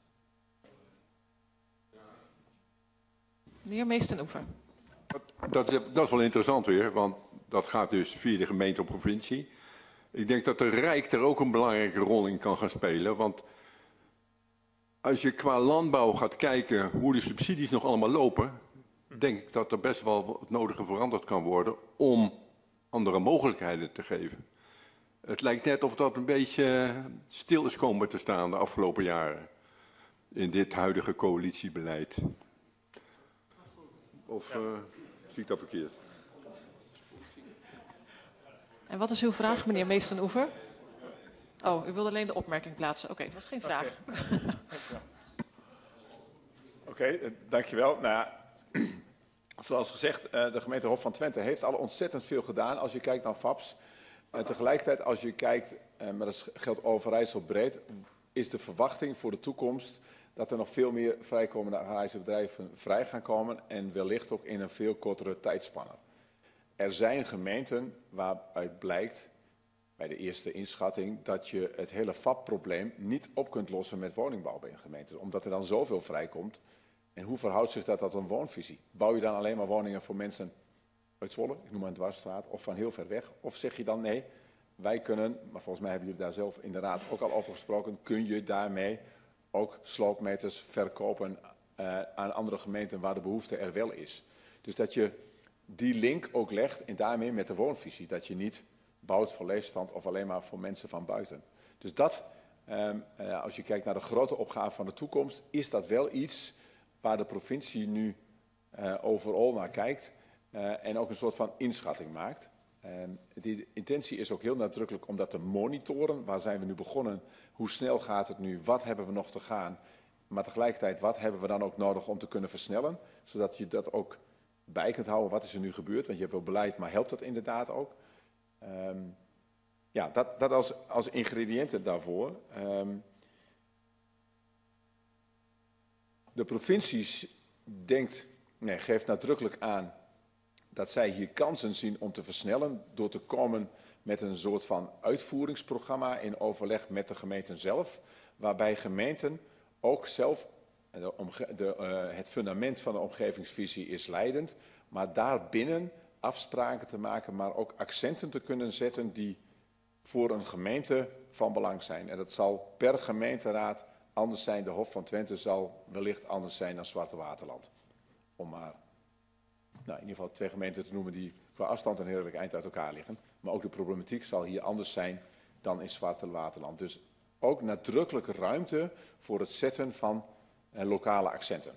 De heer Meesten-Oever. Dat is wel interessant weer, want dat gaat dus via de gemeente of provincie. Ik denk dat de Rijk er ook een belangrijke rol in kan gaan spelen. Want als je qua landbouw gaat kijken hoe de subsidies nog allemaal lopen, denk ik dat er best wel het nodige veranderd kan worden om andere mogelijkheden te geven. Het lijkt net of dat een beetje stil is komen te staan de afgelopen jaren in dit huidige coalitiebeleid. Of zie ik dat verkeerd? En wat is uw vraag, meneer Meesten-Oever? Oh, u wilde alleen de opmerking plaatsen. Oké, dat was geen vraag. Oké, dankjewel. Nou ja, zoals gezegd, de gemeente Hof van Twente heeft al ontzettend veel gedaan als je kijkt naar FAPS. Tegelijkertijd, als je kijkt, maar dat geldt Overijssel breed, is de verwachting voor de toekomst dat er nog veel meer vrijkomende agrarische bedrijven vrij gaan komen en wellicht ook in een veel kortere tijdspanne. Er zijn gemeenten waaruit blijkt, bij de eerste inschatting, dat je het hele FAP-probleem niet op kunt lossen met woningbouw bij een gemeente. Omdat er dan zoveel vrijkomt. En hoe verhoudt zich dat tot een woonvisie? Bouw je dan alleen maar woningen voor mensen uit Zwolle, ik noem maar een dwarsstraat, of van heel ver weg? Of zeg je dan nee, wij kunnen, maar volgens mij hebben jullie daar zelf in de raad ook al over gesproken, kun je daarmee ook sloopmeters verkopen aan andere gemeenten waar de behoefte er wel is. Dus dat je die link ook legt en daarmee met de woonvisie. Dat je niet bouwt voor leefstand of alleen maar voor mensen van buiten. Dus dat, als je kijkt naar de grote opgave van de toekomst, is dat wel iets waar de provincie nu overal naar kijkt. en ook een soort van inschatting maakt. De intentie is ook heel nadrukkelijk om dat te monitoren. Waar zijn we nu begonnen? Hoe snel gaat het nu? Wat hebben we nog te gaan? Maar tegelijkertijd, wat hebben we dan ook nodig om te kunnen versnellen? Zodat je dat ook bij kunt houden. Wat is er nu gebeurd? Want je hebt wel beleid, maar helpt dat inderdaad ook? Ja, dat als ingrediënten daarvoor. De provincie geeft nadrukkelijk aan dat zij hier kansen zien om te versnellen door te komen met een soort van uitvoeringsprogramma in overleg met de gemeenten zelf, waarbij gemeenten ook zelf, het fundament van de omgevingsvisie is leidend, maar daarbinnen afspraken te maken, maar ook accenten te kunnen zetten die voor een gemeente van belang zijn. En dat zal per gemeenteraad anders zijn. De Hof van Twente zal wellicht anders zijn dan Zwarte Waterland. Om maar in ieder geval 2 gemeenten te noemen die qua afstand een heel eind uit elkaar liggen. Maar ook de problematiek zal hier anders zijn dan in Zwarte Waterland. Dus ook nadrukkelijke ruimte voor het zetten van lokale accenten.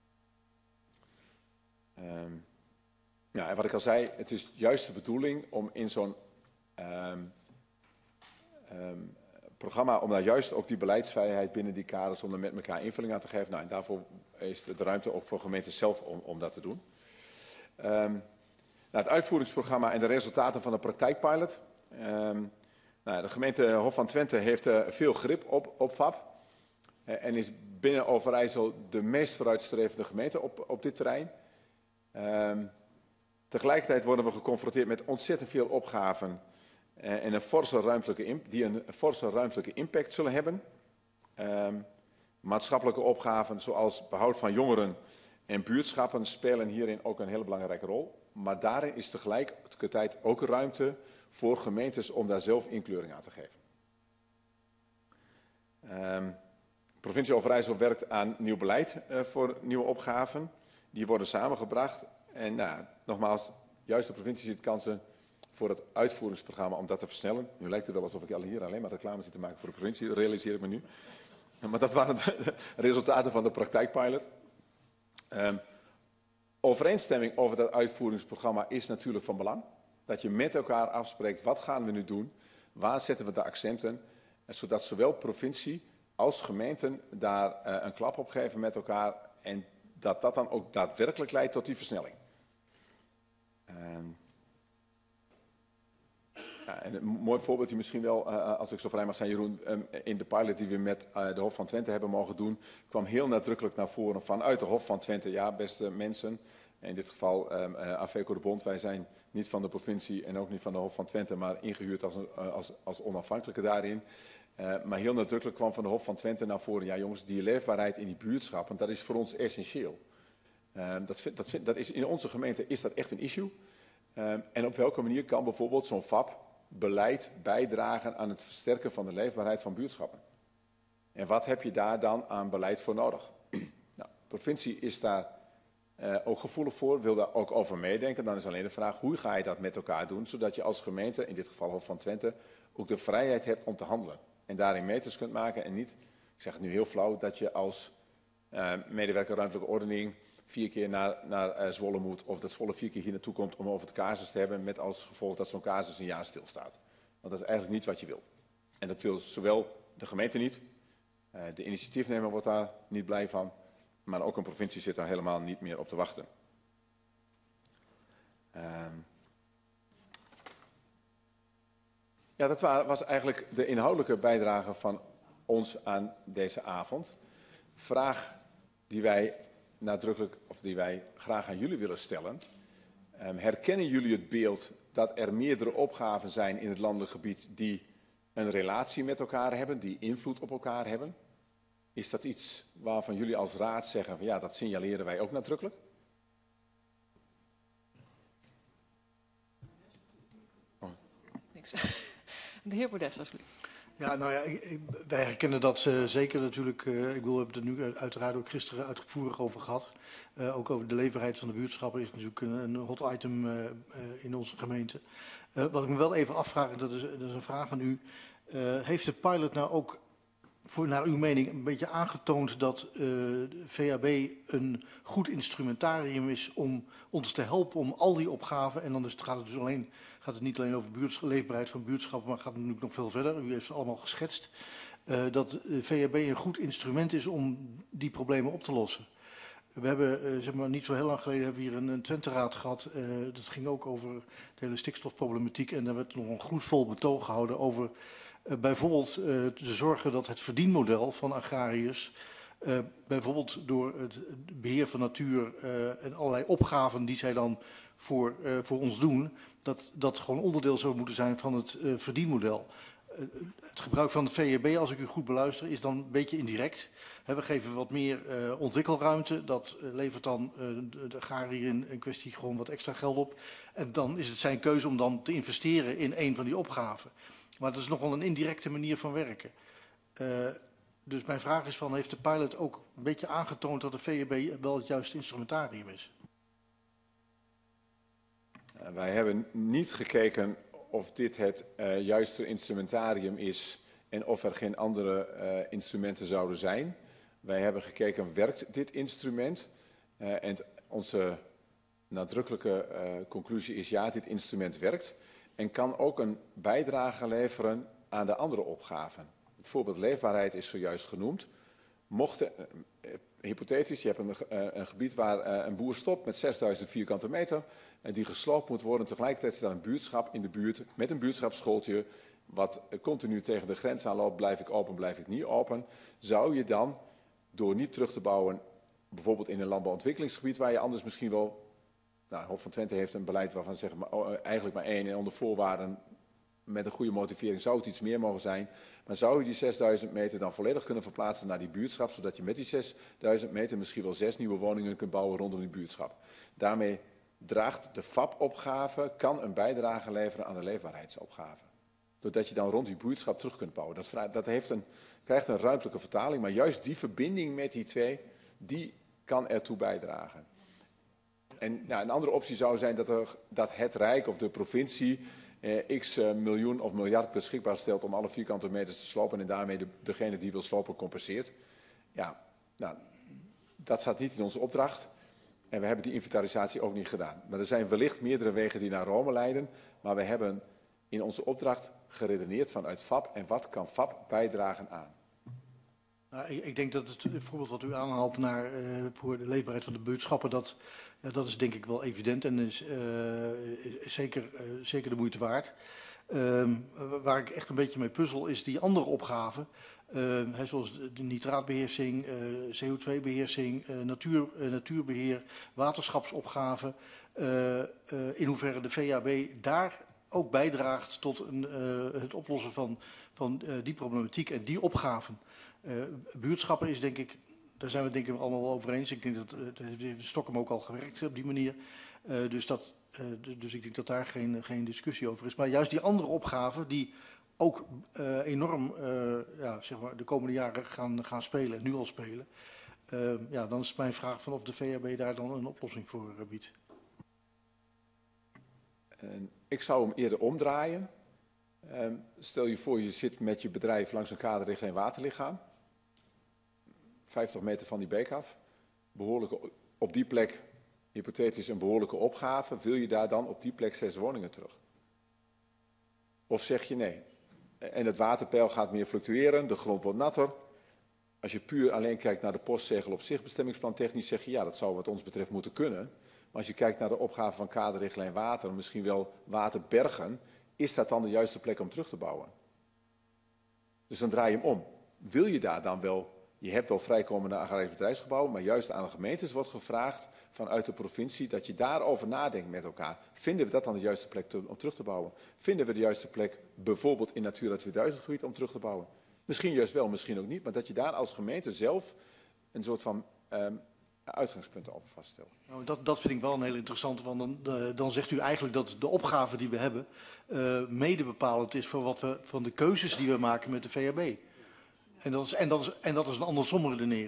En wat ik al zei, het is juist de bedoeling om in zo'n programma, om daar juist ook die beleidsvrijheid binnen die kaders, om er met elkaar invulling aan te geven. En daarvoor is de ruimte ook voor gemeenten zelf om dat te doen. Het uitvoeringsprogramma en de resultaten van de praktijkpilot. De gemeente Hof van Twente heeft veel grip op VAP. En is binnen Overijssel de meest vooruitstrevende gemeente op dit terrein. Tegelijkertijd worden we geconfronteerd met ontzettend veel opgaven en die een forse ruimtelijke impact zullen hebben. Maatschappelijke opgaven zoals behoud van jongeren en buurtschappen spelen hierin ook een hele belangrijke rol. Maar daarin is tegelijkertijd ook ruimte voor gemeentes om daar zelf inkleuring aan te geven. De provincie Overijssel werkt aan nieuw beleid voor nieuwe opgaven. Die worden samengebracht. En nogmaals, juist de provincie ziet kansen voor het uitvoeringsprogramma om dat te versnellen. Nu lijkt het wel alsof ik hier alleen maar reclame zit te maken voor de provincie, dat realiseer ik me nu. Maar dat waren de resultaten van de praktijkpilot. Overeenstemming over dat uitvoeringsprogramma is natuurlijk van belang. Dat je met elkaar afspreekt, wat gaan we nu doen? Waar zetten we de accenten? Zodat zowel provincie als gemeenten daar een klap op geven met elkaar. En dat dan ook daadwerkelijk leidt tot die versnelling. En een mooi voorbeeldje misschien wel, als ik zo vrij mag zijn, Jeroen. In de pilot die we met de Hof van Twente hebben mogen doen, kwam heel nadrukkelijk naar voren vanuit de Hof van Twente. Ja, beste mensen, in dit geval Aveco de Bond, wij zijn niet van de provincie en ook niet van de Hof van Twente, maar ingehuurd als onafhankelijke daarin. Maar heel nadrukkelijk kwam van de Hof van Twente naar voren, ja jongens, die leefbaarheid in die buurtschappen, dat is voor ons essentieel. Dat is, in onze gemeente is dat echt een issue. En op welke manier kan bijvoorbeeld zo'n VAP-beleid bijdragen aan het versterken van de leefbaarheid van buurtschappen? En wat heb je daar dan aan beleid voor nodig? De provincie is daar ook gevoelig voor, wil daar ook over meedenken. Dan is alleen de vraag, hoe ga je dat met elkaar doen, zodat je als gemeente, in dit geval Hof van Twente, ook de vrijheid hebt om te handelen. En daarin meters kunt maken en niet, ik zeg het nu heel flauw, dat je als medewerker ruimtelijke ordening 4 keer naar Zwolle moet, of dat Zwolle 4 keer hier naartoe komt om over het casus te hebben, met als gevolg dat zo'n casus een jaar stilstaat. Want dat is eigenlijk niet wat je wilt. En dat wil zowel de gemeente niet, de initiatiefnemer wordt daar niet blij van, maar ook een provincie zit daar helemaal niet meer op te wachten. Ja, dat was eigenlijk de inhoudelijke bijdrage van ons aan deze avond. Vraag die wij nadrukkelijk, of die wij graag aan jullie willen stellen. Herkennen jullie het beeld dat er meerdere opgaven zijn in het landelijk gebied die een relatie met elkaar hebben, die invloed op elkaar hebben? Is dat iets waarvan jullie als raad zeggen van ja, dat signaleren wij ook nadrukkelijk? Niks. De heer Baudet, alsjeblieft. Ja, nou ja, wij herkennen dat zeker natuurlijk. Ik bedoel, we hebben het er nu uiteraard ook gisteren uitvoerig over gehad. Ook over de leefbaarheid van de buurtschappen is natuurlijk een hot item in onze gemeente. Wat ik me wel even afvraag, dat is een vraag aan u. Heeft de pilot nou ook naar uw mening een beetje aangetoond dat de VHB een goed instrumentarium is om ons te helpen om al die opgaven, en dan gaat het niet alleen over leefbaarheid van buurtschappen, maar gaat het natuurlijk nog veel verder. U heeft het allemaal geschetst. Dat de VHB een goed instrument is om die problemen op te lossen. We hebben, zeg maar, niet zo heel lang geleden hebben we hier een Twente-raad gehad. Dat ging ook over de hele stikstofproblematiek. En daar werd nog een gloedvol betoog gehouden over bijvoorbeeld te zorgen dat het verdienmodel van agrariërs, bijvoorbeeld door het beheer van natuur en allerlei opgaven die zij dan voor ons doen, dat gewoon onderdeel zou moeten zijn van het verdienmodel. Het gebruik van de VHB, als ik u goed beluister, is dan een beetje indirect. We geven wat meer ontwikkelruimte. Dat levert dan de agrariër in kwestie gewoon wat extra geld op. En dan is het zijn keuze om dan te investeren in een van die opgaven. Maar dat is nogal een indirecte manier van werken. Dus mijn vraag is heeft de pilot ook een beetje aangetoond dat de VHB wel het juiste instrumentarium is? Wij hebben niet gekeken of dit het juiste instrumentarium is en of er geen andere instrumenten zouden zijn. Wij hebben gekeken, werkt dit instrument? En onze nadrukkelijke conclusie is ja, dit instrument werkt en kan ook een bijdrage leveren aan de andere opgaven. Het voorbeeld leefbaarheid is zojuist genoemd. Hypothetisch, je hebt een gebied waar een boer stopt met 6000 vierkante meter en die gesloopt moet worden. Tegelijkertijd staat een buurtschap in de buurt met een buurtschapsschooltje wat continu tegen de grens aanloopt. Blijf ik open, blijf ik niet open? Zou je dan, door niet terug te bouwen, bijvoorbeeld in een landbouwontwikkelingsgebied waar je anders misschien wel, nou, Hof van Twente heeft een beleid waarvan ze zeggen eigenlijk maar één en onder voorwaarden met een goede motivering zou het iets meer mogen zijn. Maar zou je die 6000 meter dan volledig kunnen verplaatsen naar die buurtschap, zodat je met die 6000 meter misschien wel 6 nieuwe woningen kunt bouwen rondom die buurtschap. Daarmee draagt de FAP-opgave, kan een bijdrage leveren aan de leefbaarheidsopgave. Doordat je dan rond die buurtschap terug kunt bouwen. Dat krijgt een ruimtelijke vertaling, maar juist die verbinding met die twee, die kan ertoe bijdragen. En nou, een andere optie zou zijn dat het Rijk of de provincie x miljoen of miljard beschikbaar stelt om alle vierkante meters te slopen en daarmee degene die wil slopen compenseert. Ja, nou, dat staat niet in onze opdracht en we hebben die inventarisatie ook niet gedaan. Maar er zijn wellicht meerdere wegen die naar Rome leiden, maar we hebben in onze opdracht geredeneerd vanuit FAP en wat kan FAP bijdragen aan. Nou, ik denk dat het voorbeeld wat u aanhaalt voor de leefbaarheid van de buurtschappen, dat is denk ik wel evident en is zeker de moeite waard. Waar ik echt een beetje mee puzzel is die andere opgaven, zoals de nitraatbeheersing, CO2-beheersing, natuurbeheer, waterschapsopgaven. In hoeverre de VHB daar ook bijdraagt tot het oplossen van die problematiek en die opgaven. Buurtschappen is denk ik, daar zijn we denk ik allemaal wel over eens. Ik denk dat Stockholm ook al gewerkt op die manier. Dus ik denk dat daar geen discussie over is. Maar juist die andere opgaven die ook enorm zeg maar de komende jaren gaan spelen en nu al spelen. Dan is mijn vraag of de VHB daar dan een oplossing voor biedt. Ik zou hem eerder omdraaien. Stel je voor je zit met je bedrijf langs een kaderrichtlijn waterlichaam. 50 meter van die beek af. Op die plek, hypothetisch een behoorlijke opgave. Wil je daar dan op die plek 6 woningen terug? Of zeg je nee? En het waterpeil gaat meer fluctueren, de grond wordt natter. Als je puur alleen kijkt naar de postzegel op zich, bestemmingsplan technisch, zeg je ja, dat zou wat ons betreft moeten kunnen. Maar als je kijkt naar de opgave van kaderrichtlijn water, misschien wel waterbergen, is dat dan de juiste plek om terug te bouwen? Dus dan draai je hem om. Wil je daar dan wel, je hebt wel vrijkomende agrarisch bedrijfsgebouwen, maar juist aan de gemeentes wordt gevraagd vanuit de provincie dat je daarover nadenkt met elkaar. Vinden we dat dan de juiste plek om terug te bouwen? Vinden we de juiste plek bijvoorbeeld in Natura 2000 gebied om terug te bouwen? Misschien juist wel, misschien ook niet, maar dat je daar als gemeente zelf een soort van uitgangspunten over vaststelt. Nou, dat vind ik wel een heel interessante, want dan zegt u eigenlijk dat de opgave die we hebben mede bepalend is voor van de keuzes die we maken met de VHB. En dat is een andersom redenering.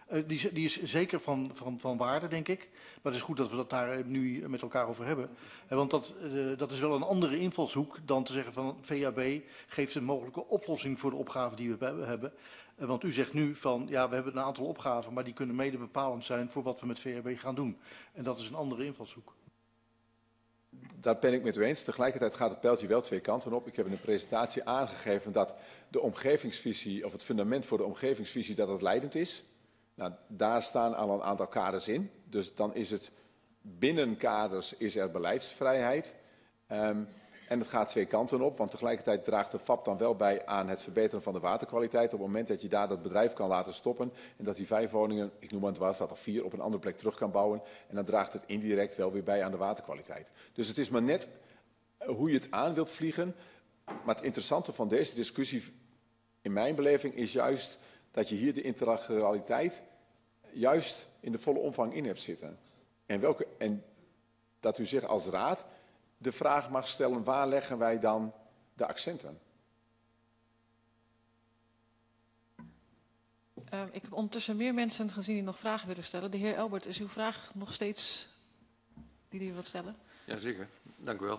Die is zeker van waarde, denk ik. Maar het is goed dat we dat daar nu met elkaar over hebben. Want dat is wel een andere invalshoek dan te zeggen van VAB geeft een mogelijke oplossing voor de opgaven die we hebben. Want u zegt nu van ja, we hebben een aantal opgaven, maar die kunnen mede bepalend zijn voor wat we met VAB gaan doen. En dat is een andere invalshoek. Daar ben ik met u eens. Tegelijkertijd gaat het pijltje wel twee kanten op. Ik heb in de presentatie aangegeven dat de omgevingsvisie, of het fundament voor de omgevingsvisie, dat het leidend is. Nou, daar staan al een aantal kaders in. Dus dan is het binnen kaders is er beleidsvrijheid. En het gaat twee kanten op, want tegelijkertijd draagt de FAP dan wel bij aan het verbeteren van de waterkwaliteit. Op het moment dat je daar dat bedrijf kan laten stoppen en dat die 5 woningen, ik noem maar het was, dat of 4 op een andere plek terug kan bouwen. En dan draagt het indirect wel weer bij aan de waterkwaliteit. Dus het is maar net hoe je het aan wilt vliegen. Maar het interessante van deze discussie, in mijn beleving, is juist dat je hier de interregionaliteit juist in de volle omvang in hebt zitten. En dat u zich als raad de vraag mag stellen, waar leggen wij dan de accenten? Ik heb ondertussen meer mensen gezien die nog vragen willen stellen. De heer Elbert, is uw vraag nog steeds die u wilt stellen? Jazeker, dank u wel.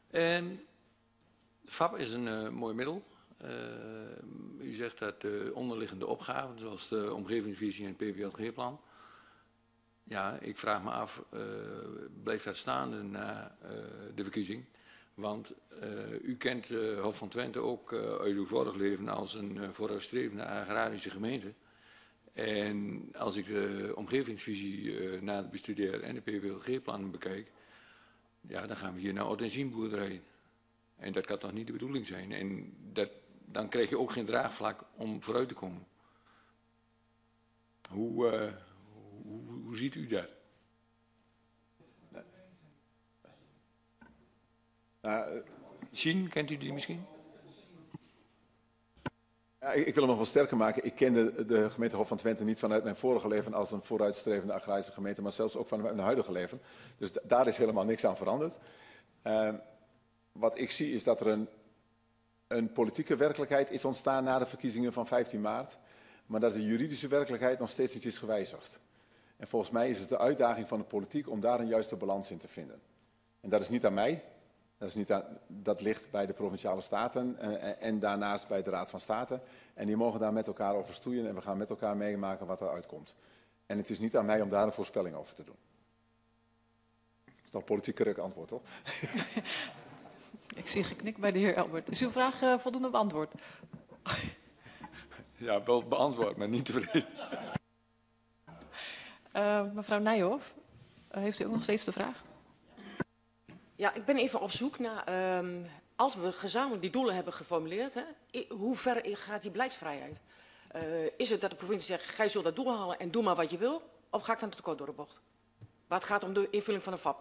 FAP is een mooi middel. U zegt dat de onderliggende opgaven, zoals de omgevingsvisie en het PPLG-plan, ja, ik vraag me af, blijft dat staande na de verkiezing? Want u kent Hof van Twente ook uit uw vorig leven als een vooruitstrevende agrarische gemeente. En als ik de omgevingsvisie na het bestudeer en de PPLG-plannen bekijk, ja, dan gaan we hier naar oud- en zienboerderijen. En dat kan toch niet de bedoeling zijn? En dan krijg je ook geen draagvlak om vooruit te komen. Hoe ziet u dat? Sien, kent u die misschien? Ja, ik wil hem nog wel sterker maken. Ik kende de gemeente Hof van Twente niet vanuit mijn vorige leven als een vooruitstrevende agrarische gemeente, maar zelfs ook vanuit mijn huidige leven. Dus daar is helemaal niks aan veranderd. Wat ik zie is dat er een politieke werkelijkheid is ontstaan na de verkiezingen van 15 maart, maar dat de juridische werkelijkheid nog steeds niet is gewijzigd. En volgens mij is het de uitdaging van de politiek om daar een juiste balans in te vinden. En dat is niet aan mij, dat ligt bij de Provinciale Staten en daarnaast bij de Raad van State. En die mogen daar met elkaar over stoeien en we gaan met elkaar meemaken wat er uitkomt. En het is niet aan mij om daar een voorspelling over te doen. Dat is toch een politiek correct antwoord, toch? Ik zie geknik bij de heer Elbert. Is uw vraag voldoende beantwoord? Ja, wel beantwoord, maar niet tevreden. Mevrouw Nijhoff, heeft u ook nog steeds de vraag? Ja, ik ben even op zoek naar, als we gezamenlijk die doelen hebben geformuleerd, hoe ver gaat die beleidsvrijheid? Is het dat de provincie zegt, gij zult dat doel halen en doe maar wat je wil, of ga ik dan tekort door de bocht? Maar het gaat om de invulling van een FAP.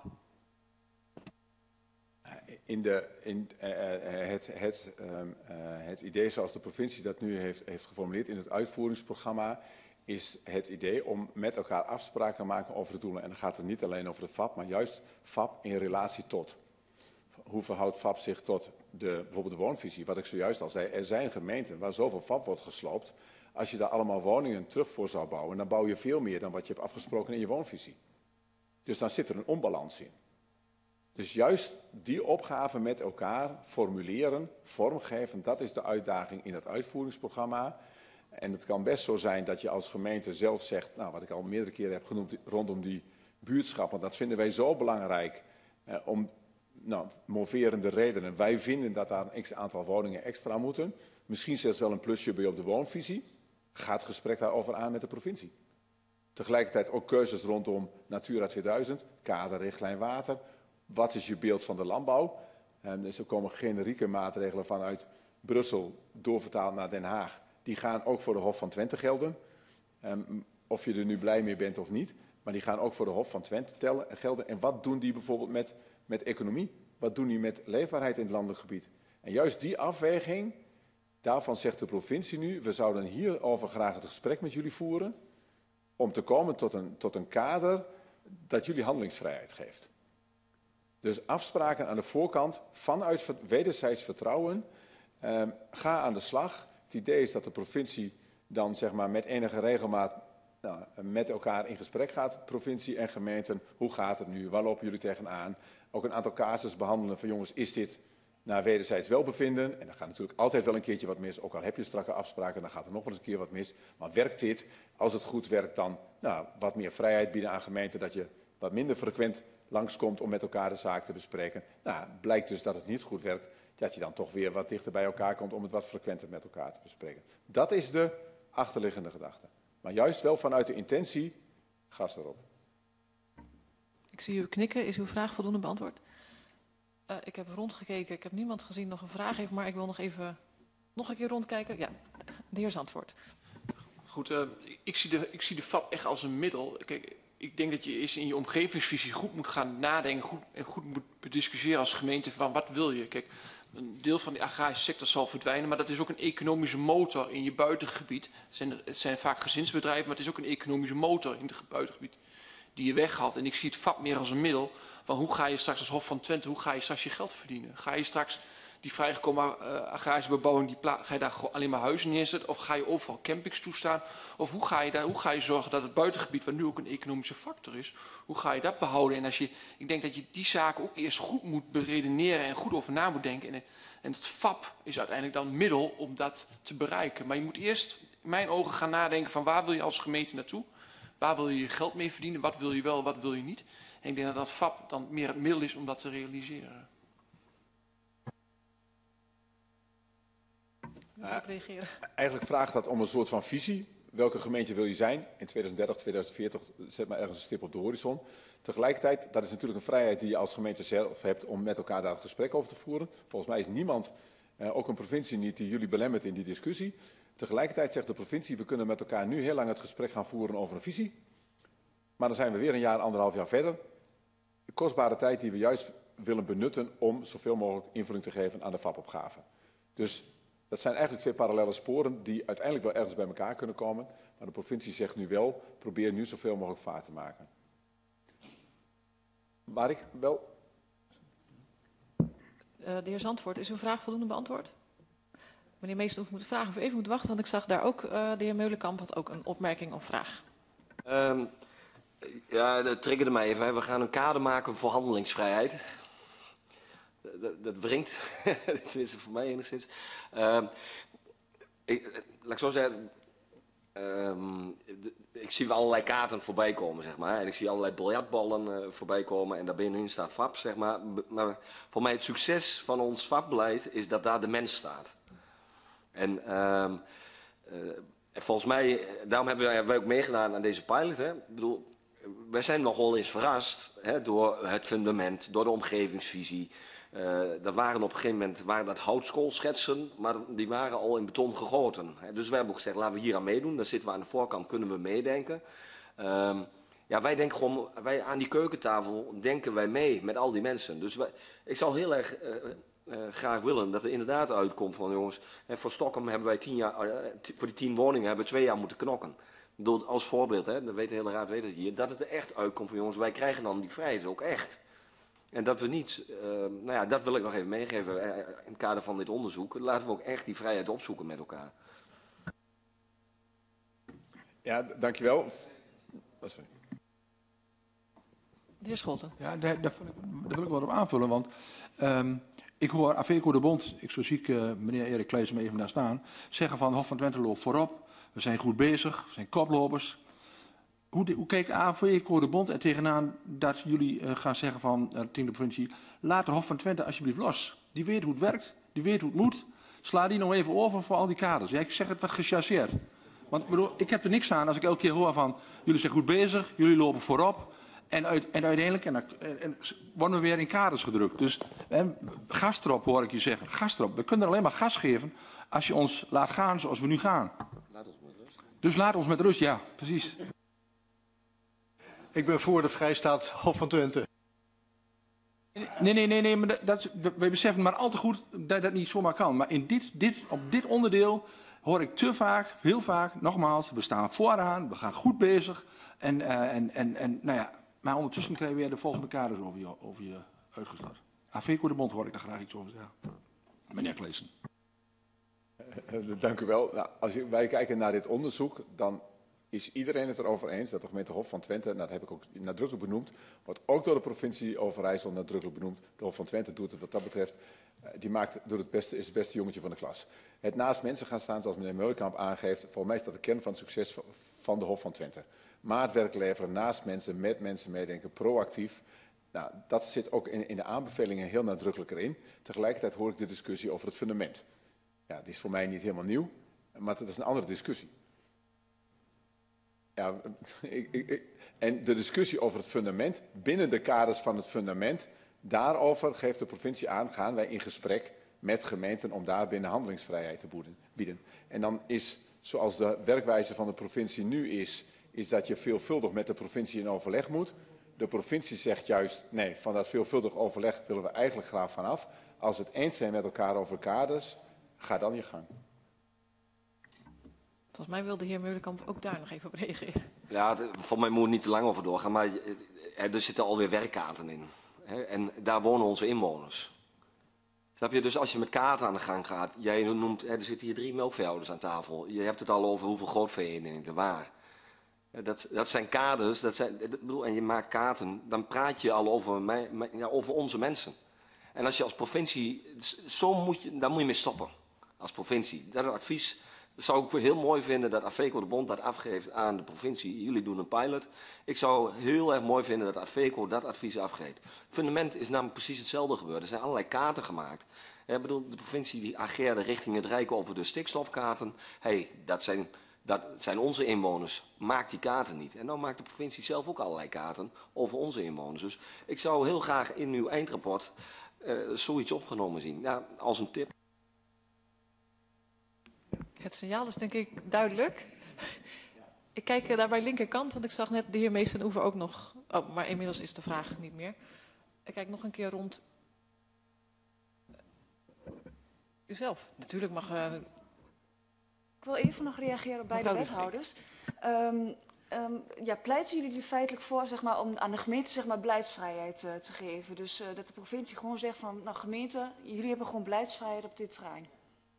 Het idee zoals de provincie dat nu heeft geformuleerd in het uitvoeringsprogramma is het idee om met elkaar afspraken te maken over de doelen. En dan gaat het niet alleen over de FAP, maar juist FAP in relatie tot. Hoe verhoudt FAP zich tot bijvoorbeeld de woonvisie? Wat ik zojuist al zei, er zijn gemeenten waar zoveel FAP wordt gesloopt. Als je daar allemaal woningen terug voor zou bouwen, dan bouw je veel meer dan wat je hebt afgesproken in je woonvisie. Dus dan zit er een onbalans in. Dus juist die opgave met elkaar formuleren, vormgeven, dat is de uitdaging in het uitvoeringsprogramma. En het kan best zo zijn dat je als gemeente zelf zegt, nou, wat ik al meerdere keren heb genoemd rondom die buurtschappen, dat vinden wij zo belangrijk om moverende redenen. Wij vinden dat daar een x-aantal woningen extra moeten. Misschien zelfs wel een plusje bij op de woonvisie. Ga het gesprek daarover aan met de provincie. Tegelijkertijd ook keuzes rondom Natura 2000, kaderrichtlijn water. Wat is je beeld van de landbouw? Dus er komen generieke maatregelen vanuit Brussel doorvertaald naar Den Haag. Die gaan ook voor de Hof van Twente gelden. Of je er nu blij mee bent of niet. Maar die gaan ook voor de Hof van Twente gelden. En wat doen die bijvoorbeeld met economie? Wat doen die met leefbaarheid in het landelijk gebied? En juist die afweging, daarvan zegt de provincie nu, we zouden hierover graag het gesprek met jullie voeren. Om te komen tot een kader dat jullie handelingsvrijheid geeft. Dus afspraken aan de voorkant vanuit wederzijds vertrouwen. Ga aan de slag. Het idee is dat de provincie dan zeg maar met enige regelmaat met elkaar in gesprek gaat, provincie en gemeenten. Hoe gaat het nu? Waar lopen jullie tegenaan? Ook een aantal casus behandelen van jongens, is dit naar wederzijds welbevinden? En dan gaat natuurlijk altijd wel een keertje wat mis. Ook al heb je strakke afspraken, dan gaat er nog wel eens een keer wat mis. Maar werkt dit? Als het goed werkt, dan wat meer vrijheid bieden aan gemeenten, dat je wat minder frequent langskomt om met elkaar de zaak te bespreken. Blijkt dus dat het niet goed werkt, dat je dan toch weer wat dichter bij elkaar komt om het wat frequenter met elkaar te bespreken. Dat is de achterliggende gedachte. Maar juist wel vanuit de intentie, gas erop. Ik zie u knikken. Is uw vraag voldoende beantwoord? Ik heb rondgekeken. Ik heb niemand gezien die nog een vraag heeft, maar ik wil nog even nog een keer rondkijken. Ja, de heer Zandvoort. Goed, ik zie de FAP echt als een middel. Kijk, ik denk dat je eerst in je omgevingsvisie goed moet gaan nadenken en goed moet bediscussiëren als gemeente van wat wil je. Kijk, een deel van de agrarische sector zal verdwijnen, maar dat is ook een economische motor in je buitengebied. Het zijn vaak gezinsbedrijven, maar het is ook een economische motor in het buitengebied die je weghaalt. En ik zie het FAP meer als een middel van hoe ga je straks als Hof van Twente, hoe ga je straks je geld verdienen? Ga je straks die vrijgekomen agrarische bebouwing, ga je daar alleen maar huizen neerzetten? Of ga je overal campings toestaan? Of hoe ga je zorgen dat het buitengebied, wat nu ook een economische factor is, hoe ga je dat behouden? En ik denk dat je die zaken ook eerst goed moet beredeneren en goed over na moet denken. En het FAP is uiteindelijk dan een middel om dat te bereiken. Maar je moet eerst in mijn ogen gaan nadenken van waar wil je als gemeente naartoe? Waar wil je je geld mee verdienen? Wat wil je wel, wat wil je niet? En ik denk dat dat FAP dan meer het middel is om dat te realiseren. Zou ik reageren? Eigenlijk vraagt dat om een soort van visie. Welke gemeente wil je zijn? In 2030, 2040, zet maar ergens een stip op de horizon. Tegelijkertijd, dat is natuurlijk een vrijheid die je als gemeente zelf hebt om met elkaar daar het gesprek over te voeren. Volgens mij is niemand, ook een provincie niet, die jullie belemmert in die discussie. Tegelijkertijd zegt de provincie, we kunnen met elkaar nu heel lang het gesprek gaan voeren over een visie. Maar dan zijn we weer een jaar, 1,5 jaar verder. De kostbare tijd die we juist willen benutten om zoveel mogelijk invulling te geven aan de FAP-opgave. Dus dat zijn eigenlijk twee parallele sporen die uiteindelijk wel ergens bij elkaar kunnen komen. Maar de provincie zegt nu wel, probeer nu zoveel mogelijk vaart te maken. Maar ik wel... De heer Zandvoort, is uw vraag voldoende beantwoord? Meneer Meester, ik moet vragen of u even moet wachten, want ik zag daar ook, de heer Meulenkamp had ook een opmerking of vraag. Ja, dat triggerde mij even. Hè. We gaan een kader maken voor handelingsvrijheid. Dat wringt, tenminste voor mij enigszins. Laat ik zo zeggen, ik zie allerlei kaarten voorbij komen, zeg maar. En ik zie allerlei biljartballen voorbij komen en daar binnenin staat FAP, zeg maar. Maar voor mij het succes van ons FAP-beleid is dat daar de mens staat. En volgens mij, daarom hebben wij ook meegedaan aan deze pilot. Hè. Ik bedoel, wij zijn nogal eens verrast door het fundament, door de omgevingsvisie. Dat waren op een gegeven moment dat houtskoolschetsen, maar die waren al in beton gegoten. Dus wij hebben ook gezegd, laten we hier aan meedoen. Dan zitten we aan de voorkant, kunnen we meedenken. Ja, wij denken gewoon, wij aan die keukentafel denken wij mee met al die mensen. Dus ik zou heel erg graag willen dat er inderdaad uitkomt van jongens. Voor Stockholm hebben wij 10 jaar, voor die 10 woningen hebben we 2 jaar moeten knokken. Als voorbeeld, de hele raad weet het hier, dat het er echt uitkomt van jongens, wij krijgen dan die vrijheid ook echt. En dat we niet, nou ja, dat wil ik nog even meegeven in het kader van dit onderzoek. Laten we ook echt die vrijheid opzoeken met elkaar. Ja, dankjewel. Oh, sorry. De heer Scholten. Ja, daar wil ik wel op aanvullen, want ik hoor Aveco de Bond, zo zie ik meneer Erik Kleijsen even daar staan, zeggen van Hof van Twente loopt voorop, we zijn goed bezig, we zijn koplopers. Hoe kijkt Aveco de Bond er tegenaan dat jullie gaan zeggen van tegen de provincie, laat de Hof van Twente alsjeblieft los. Die weet hoe het werkt, die weet hoe het moet. Sla die nou even over voor al die kaders. Ja, ik zeg het wat gechargeerd. Want bedoel, ik heb er niks aan als ik elke keer hoor van, jullie zijn goed bezig, jullie lopen voorop. En uiteindelijk worden we weer in kaders gedrukt. Dus gas erop hoor ik je zeggen, gas erop. We kunnen alleen maar gas geven als je ons laat gaan zoals we nu gaan. Laat ons met rust. Dus laat ons met rust, ja, precies. Ik ben voor de vrijstaat Hof van Twente. Nee, maar wij beseffen maar al te goed dat dat niet zomaar kan. Maar op dit onderdeel hoor ik te vaak, heel vaak, nogmaals, we staan vooraan, we gaan goed bezig. En nou ja, maar ondertussen krijgen we weer de volgende kaders over je uitgestart. Aveco de Bond hoor ik daar graag iets over zeggen. Meneer Kleesen. Dank u wel. Nou, als wij kijken naar dit onderzoek, dan is iedereen het erover eens dat de gemeente Hof van Twente, en dat heb ik ook nadrukkelijk benoemd, wordt ook door de provincie Overijssel nadrukkelijk benoemd. De Hof van Twente doet het wat dat betreft. Is het beste jongetje van de klas. Het naast mensen gaan staan, zoals meneer Meulenkamp aangeeft, volgens mij is dat de kern van het succes van de Hof van Twente. Maatwerk leveren, naast mensen, met mensen meedenken, proactief. Nou, dat zit ook in de aanbevelingen heel nadrukkelijk erin. Tegelijkertijd hoor ik de discussie over het fundament. Ja, die is voor mij niet helemaal nieuw, maar dat is een andere discussie. Ja, en de discussie over het fundament, binnen de kaders van het fundament, daarover geeft de provincie aan, gaan wij in gesprek met gemeenten om daar binnen handelingsvrijheid te bieden. En dan is, zoals de werkwijze van de provincie nu is dat je veelvuldig met de provincie in overleg moet. De provincie zegt juist, nee, van dat veelvuldig overleg willen we eigenlijk graag vanaf. Als we het eens zijn met elkaar over kaders, ga dan je gang. Volgens mij wil de heer Meulenkamp ook daar nog even op reageren. Ja, voor mij moet er niet te lang over doorgaan, maar er zitten alweer werkkaarten in. Hè, en daar wonen onze inwoners. Snap je? Dus als je met kaarten aan de gang gaat, jij noemt, er zitten hier 3 melkveehouders aan tafel. Je hebt het al over hoeveel grootvee er waren. Dat zijn kaders, en je maakt kaarten, dan praat je al over onze mensen. En als je als provincie, daar moet je mee stoppen. Als provincie. Dat advies zou ik heel mooi vinden dat Afeco de Bond dat afgeeft aan de provincie. Jullie doen een pilot. Ik zou heel erg mooi vinden dat Afeco dat advies afgeeft. Fundament is namelijk precies hetzelfde gebeurd. Er zijn allerlei kaarten gemaakt. Ik bedoel, de provincie die ageerde richting het Rijk over de stikstofkaarten. Dat zijn onze inwoners. Maak die kaarten niet. En dan maakt de provincie zelf ook allerlei kaarten over onze inwoners. Dus ik zou heel graag in uw eindrapport zoiets opgenomen zien. Ja, als een tip. Het signaal is denk ik duidelijk. Ik kijk naar mijn linkerkant, want ik zag net de heer Meesten-Oever ook nog. Oh, maar inmiddels is de vraag niet meer. Ik kijk nog een keer rond. Uzelf, natuurlijk mag... Ik wil even nog reageren op beide wethouders. Pleiten jullie er feitelijk voor, zeg maar, om aan de gemeente, zeg maar, beleidsvrijheid te geven? Dus dat de provincie gewoon zegt van, nou gemeente, jullie hebben gewoon beleidsvrijheid op dit terrein.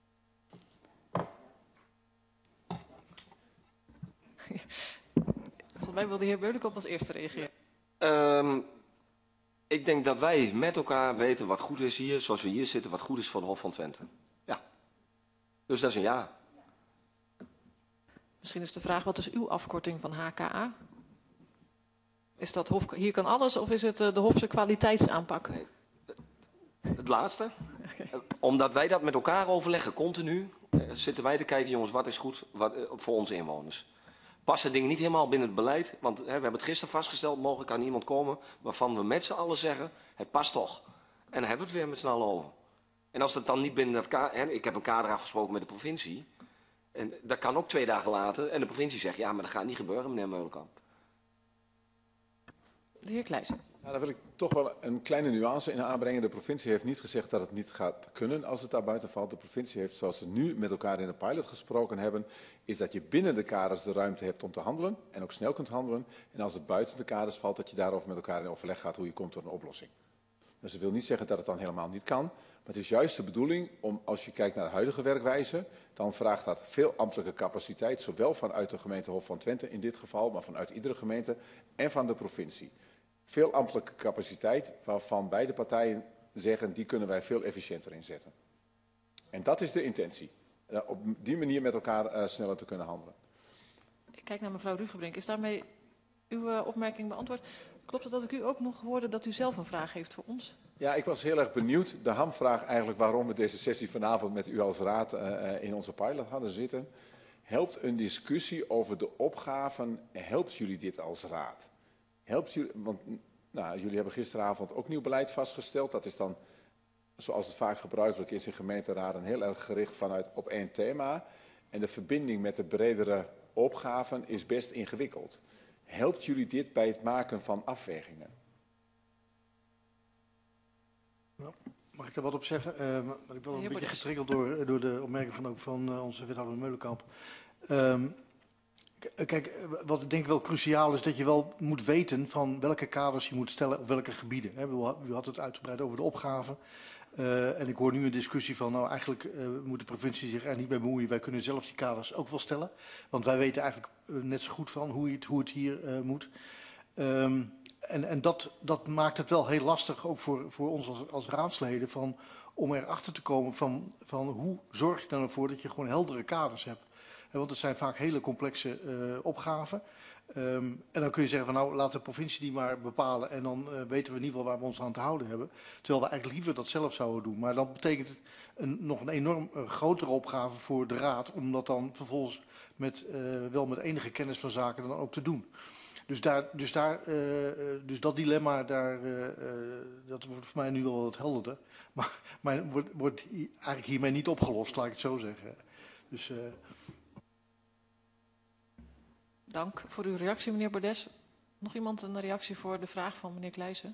Volgens mij wil de heer Meulenkamp als eerste reageren. Ik denk dat wij met elkaar weten wat goed is hier, zoals we hier zitten, wat goed is voor de Hof van Twente. Ja. Dus dat is een ja. Misschien is de vraag, wat is uw afkorting van HKA? Is dat hier kan alles of is het de Hofse kwaliteitsaanpak? Nee. Het laatste. Omdat wij dat met elkaar overleggen, continu, zitten wij te kijken, jongens, wat is goed voor onze inwoners. Passen dingen niet helemaal binnen het beleid, want we hebben het gisteren vastgesteld, mogelijk kan iemand komen waarvan we met z'n allen zeggen, het past toch. En dan hebben we het weer met z'n allen over. En als het dan niet binnen dat kader, ik heb een kader afgesproken met de provincie, en dat kan ook 2 dagen later, en de provincie zegt, ja, maar dat gaat niet gebeuren, meneer Meulenkamp. De heer Kleijsen. Nou, daar wil ik toch wel een kleine nuance in aanbrengen. De provincie heeft niet gezegd dat het niet gaat kunnen als het daar buiten valt. De provincie heeft, zoals ze nu met elkaar in de pilot gesproken hebben, is dat je binnen de kaders de ruimte hebt om te handelen en ook snel kunt handelen. En als het buiten de kaders valt, dat je daarover met elkaar in overleg gaat hoe je komt tot een oplossing. Dus dat wil niet zeggen dat het dan helemaal niet kan. Maar het is juist de bedoeling om, als je kijkt naar de huidige werkwijze, dan vraagt dat veel ambtelijke capaciteit, zowel vanuit de gemeente Hof van Twente in dit geval, maar vanuit iedere gemeente en van de provincie. Veel ambtelijke capaciteit waarvan beide partijen zeggen, die kunnen wij veel efficiënter inzetten. En dat is de intentie. Op die manier met elkaar sneller te kunnen handelen. Ik kijk naar mevrouw Rugebrink. Is daarmee uw opmerking beantwoord? Klopt het dat ik u ook nog hoorde dat u zelf een vraag heeft voor ons? Ja, ik was heel erg benieuwd. De hamvraag eigenlijk waarom we deze sessie vanavond met u als raad in onze pilot hadden zitten. Helpt een discussie over de opgaven, helpt jullie dit als raad? Helpt jullie, want jullie hebben gisteravond ook nieuw beleid vastgesteld. Dat is dan, zoals het vaak gebruikelijk is in gemeenteraden, heel erg gericht vanuit op 1 thema. En de verbinding met de bredere opgaven is best ingewikkeld. Helpt jullie dit bij het maken van afwegingen? Nou, mag ik daar wat op zeggen? Maar ik ben wel een beetje getriggerd door de opmerking van onze wethouder Meulenkamp. Kijk, wat ik denk wel cruciaal is dat je wel moet weten van welke kaders je moet stellen op welke gebieden. U had het uitgebreid over de opgaven. En ik hoor nu een discussie van, nou eigenlijk moet de provincie zich er niet mee bemoeien. Wij kunnen zelf die kaders ook wel stellen. Want wij weten eigenlijk net zo goed van hoe het hier moet. En dat maakt het wel heel lastig, ook voor ons als raadsleden, om erachter te komen van hoe zorg je er nou voor dat je gewoon heldere kaders hebt. Want het zijn vaak hele complexe opgaven. En dan kun je zeggen van nou, laat de provincie die maar bepalen en dan weten we in ieder geval waar we ons aan te houden hebben. Terwijl we eigenlijk liever dat zelf zouden doen. Maar dat betekent nog een enorm grotere opgave voor de raad om dat dan vervolgens wel met enige kennis van zaken dan ook te doen. Dus dat dilemma, dat wordt voor mij nu wel wat helderder. Maar wordt eigenlijk hiermee niet opgelost, laat ik het zo zeggen. Dus... Dank voor uw reactie, meneer Bordes. Nog iemand een reactie voor de vraag van meneer Kleijsen?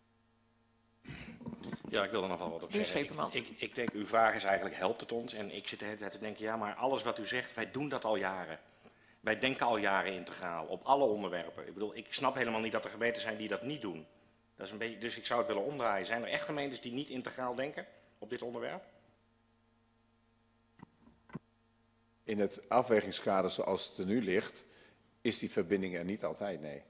Ja, ik wil er nog wel wat op zeggen. Ik denk, uw vraag is eigenlijk, helpt het ons? En ik zit de hele tijd te denken, ja, maar alles wat u zegt, wij doen dat al jaren. Wij denken al jaren integraal, op alle onderwerpen. Ik bedoel, ik snap helemaal niet dat er gemeenten zijn die dat niet doen. Dat is een beetje, dus ik zou het willen omdraaien. Zijn er echt gemeentes die niet integraal denken op dit onderwerp? In het afwegingskader zoals het er nu ligt, is die verbinding er niet altijd, nee.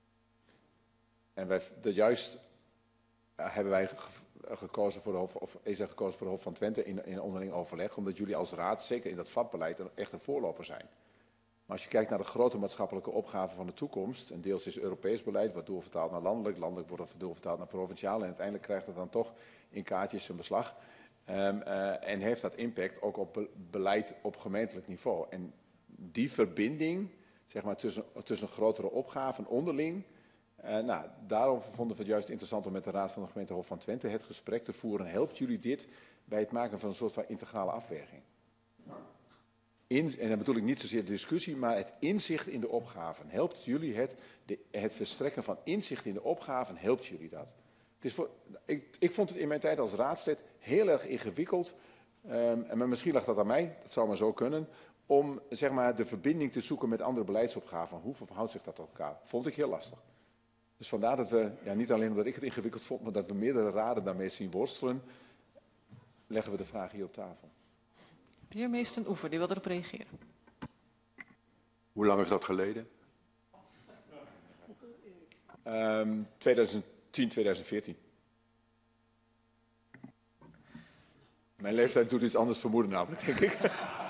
En juist hebben wij gekozen voor de Hof, of is er gekozen voor de Hof van Twente in onderling overleg, omdat jullie als raad, zeker in dat vatbeleid, echt een voorloper zijn. Maar als je kijkt naar de grote maatschappelijke opgaven van de toekomst, en deels is Europees beleid, wordt doorvertaald naar landelijk, landelijk wordt doorvertaald naar provinciaal, en uiteindelijk krijgt het dan toch in kaartjes zijn beslag. En heeft dat impact ook op beleid op gemeentelijk niveau. En die verbinding, zeg maar, tussen grotere opgaven onderling, daarom vonden we het juist interessant om met de Raad van de Gemeente Hof van Twente het gesprek te voeren. Helpt jullie dit bij het maken van een soort van integrale afweging? En dan bedoel ik niet zozeer de discussie, maar het inzicht in de opgaven. Helpt jullie het verstrekken van inzicht in de opgaven, helpt jullie dat? Het is ik vond het in mijn tijd als raadslid heel erg ingewikkeld, maar misschien lag dat aan mij, dat zou maar zo kunnen, om zeg maar, de verbinding te zoeken met andere beleidsopgaven. Hoe verhoudt zich dat tot elkaar? Vond ik heel lastig. Dus vandaar dat we, niet alleen omdat ik het ingewikkeld vond, maar dat we meerdere raden daarmee zien worstelen, leggen we de vraag hier op tafel. De heer Meesten Oever, die wil erop reageren. Hoe lang is dat geleden? 2010, 2014. Mijn leeftijd doet iets anders vermoeden namelijk, denk ik.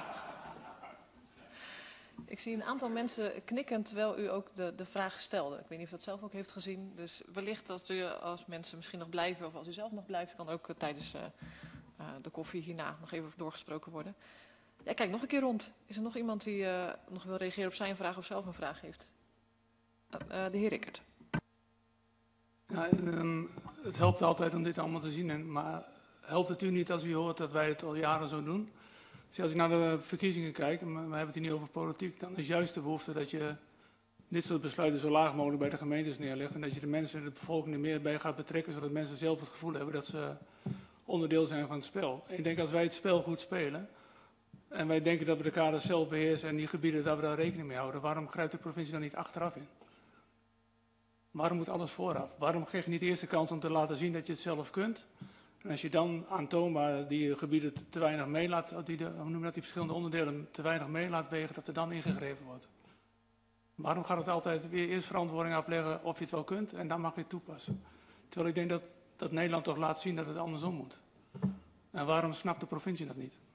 Ik zie een aantal mensen knikken terwijl u ook de vraag stelde. Ik weet niet of u dat zelf ook heeft gezien. Dus wellicht als mensen misschien nog blijven of als u zelf nog blijft, kan ook tijdens de koffie hierna nog even doorgesproken worden. Ja, kijk nog een keer rond. Is er nog iemand die nog wil reageren op zijn vraag of zelf een vraag heeft? De heer Rickert. Ja, het helpt altijd om dit allemaal te zien, maar helpt het u niet als u hoort dat wij het al jaren zo doen? Dus als ik naar de verkiezingen kijk, en we hebben het hier niet over politiek, dan is juist de behoefte dat je dit soort besluiten zo laag mogelijk bij de gemeentes neerlegt en dat je de mensen, de bevolking er meer bij gaat betrekken, zodat mensen zelf het gevoel hebben dat ze onderdeel zijn van het spel. Ik denk als wij het spel goed spelen en wij denken dat we de kaders zelf beheersen en die gebieden, dat we daar rekening mee houden, waarom grijpt de provincie dan niet achteraf in? Waarom moet alles vooraf? Waarom geef je niet eerst de kans om te laten zien dat je het zelf kunt? En als je dan aantoonbaar die gebieden te weinig meelaat, die verschillende onderdelen te weinig meelaat wegen, dat er dan ingegrepen wordt. Waarom gaat het altijd weer eerst verantwoording afleggen of je het wel kunt en dan mag je het toepassen? Terwijl ik denk dat Nederland toch laat zien dat het andersom moet. En waarom snapt de provincie dat niet?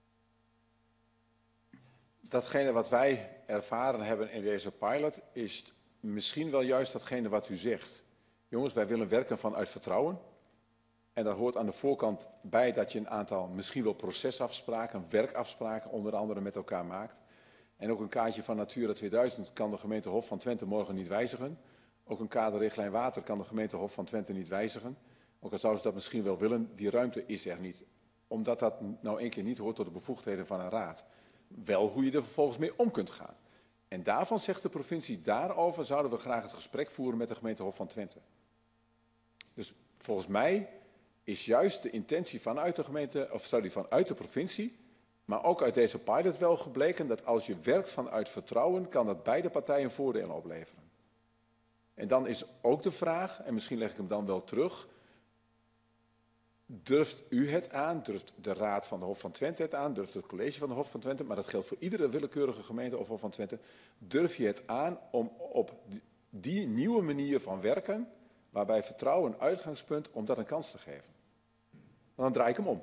Datgene wat wij ervaren hebben in deze pilot is misschien wel juist datgene wat u zegt. Jongens, wij willen werken vanuit vertrouwen. En daar hoort aan de voorkant bij dat je een aantal misschien wel procesafspraken, werkafspraken onder andere met elkaar maakt. En ook een kaartje van Natura 2000 kan de gemeente Hof van Twente morgen niet wijzigen. Ook een kaderrichtlijn water kan de gemeente Hof van Twente niet wijzigen. Ook al zouden ze dat misschien wel willen, die ruimte is er niet. Omdat dat nou één keer niet hoort tot de bevoegdheden van een raad. Wel hoe je er vervolgens mee om kunt gaan. En daarvan zegt de provincie, daarover zouden we graag het gesprek voeren met de gemeente Hof van Twente. Dus volgens mij is juist de intentie vanuit de gemeente, vanuit de provincie, maar ook uit deze pilot wel gebleken dat als je werkt vanuit vertrouwen, kan dat beide partijen voordelen opleveren. En dan is ook de vraag, en misschien leg ik hem dan wel terug, Durft u het aan? Durft de Raad van de Hof van Twente het aan? Durft het college van de Hof van Twente? Maar dat geldt voor iedere willekeurige gemeente of Hof van Twente. Durf je het aan om op die nieuwe manier van werken, waarbij vertrouwen een uitgangspunt, om dat een kans te geven? Want dan draai ik hem om.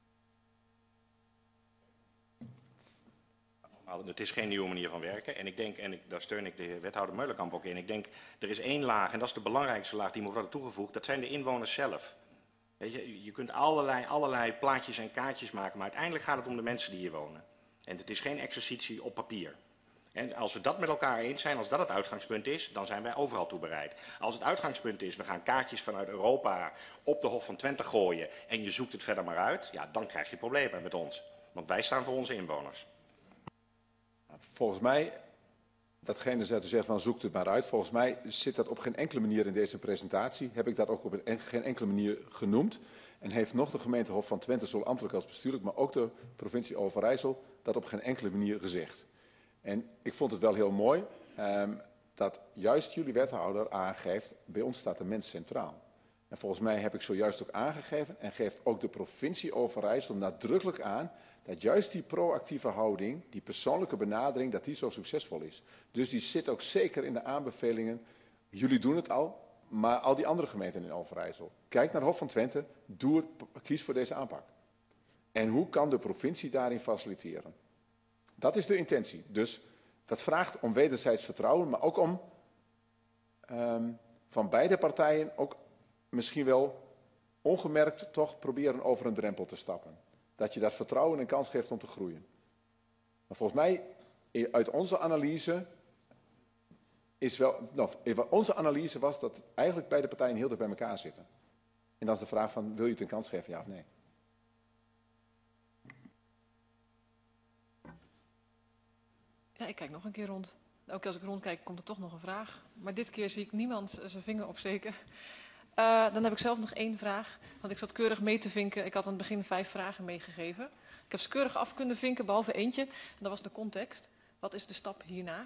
Het is geen nieuwe manier van werken. En ik denk, daar steun ik de heer wethouder Meulenkamp ook in. Ik denk, er is één laag, en dat is de belangrijkste laag die moet worden toegevoegd. Dat zijn de inwoners zelf. Weet je, je kunt allerlei plaatjes en kaartjes maken, maar uiteindelijk gaat het om de mensen die hier wonen. En het is geen exercitie op papier. En als we dat met elkaar eens zijn, als dat het uitgangspunt is, dan zijn wij overal toe bereid. Als het uitgangspunt is, we gaan kaartjes vanuit Europa op de Hof van Twente gooien en je zoekt het verder maar uit, ja, dan krijg je problemen met ons. Want wij staan voor onze inwoners. Volgens mij, datgene dat u zegt van zoekt het maar uit, volgens mij zit dat op geen enkele manier in deze presentatie. Heb ik dat ook op geen enkele manier genoemd. En heeft nog de gemeente Hof van Twente, zowel ambtelijk als bestuurlijk, maar ook de provincie Overijssel, dat op geen enkele manier gezegd. En ik vond het wel heel mooi dat juist jullie wethouder aangeeft, bij ons staat de mens centraal. En volgens mij heb ik zojuist ook aangegeven en geeft ook de provincie Overijssel nadrukkelijk aan dat juist die proactieve houding, die persoonlijke benadering, dat die zo succesvol is. Dus die zit ook zeker in de aanbevelingen. Jullie doen het al, maar al die andere gemeenten in Overijssel. Kijk naar Hof van Twente, kies voor deze aanpak. En hoe kan de provincie daarin faciliteren? Dat is de intentie. Dus dat vraagt om wederzijds vertrouwen, maar ook om van beide partijen ook misschien wel ongemerkt toch proberen over een drempel te stappen. Dat je dat vertrouwen een kans geeft om te groeien. Maar volgens mij, uit onze analyse, onze analyse was dat eigenlijk beide partijen heel dicht bij elkaar zitten. En dan is de vraag van, wil je het een kans geven, ja of nee? Ja, ik kijk nog een keer rond. Ook als ik rondkijk, komt er toch nog een vraag. Maar dit keer zie ik niemand zijn vinger opsteken. Dan heb ik zelf nog 1 vraag. Want ik zat keurig mee te vinken. Ik had aan het begin 5 vragen meegegeven. Ik heb ze keurig af kunnen vinken, behalve eentje. En dat was de context. Wat is de stap hierna?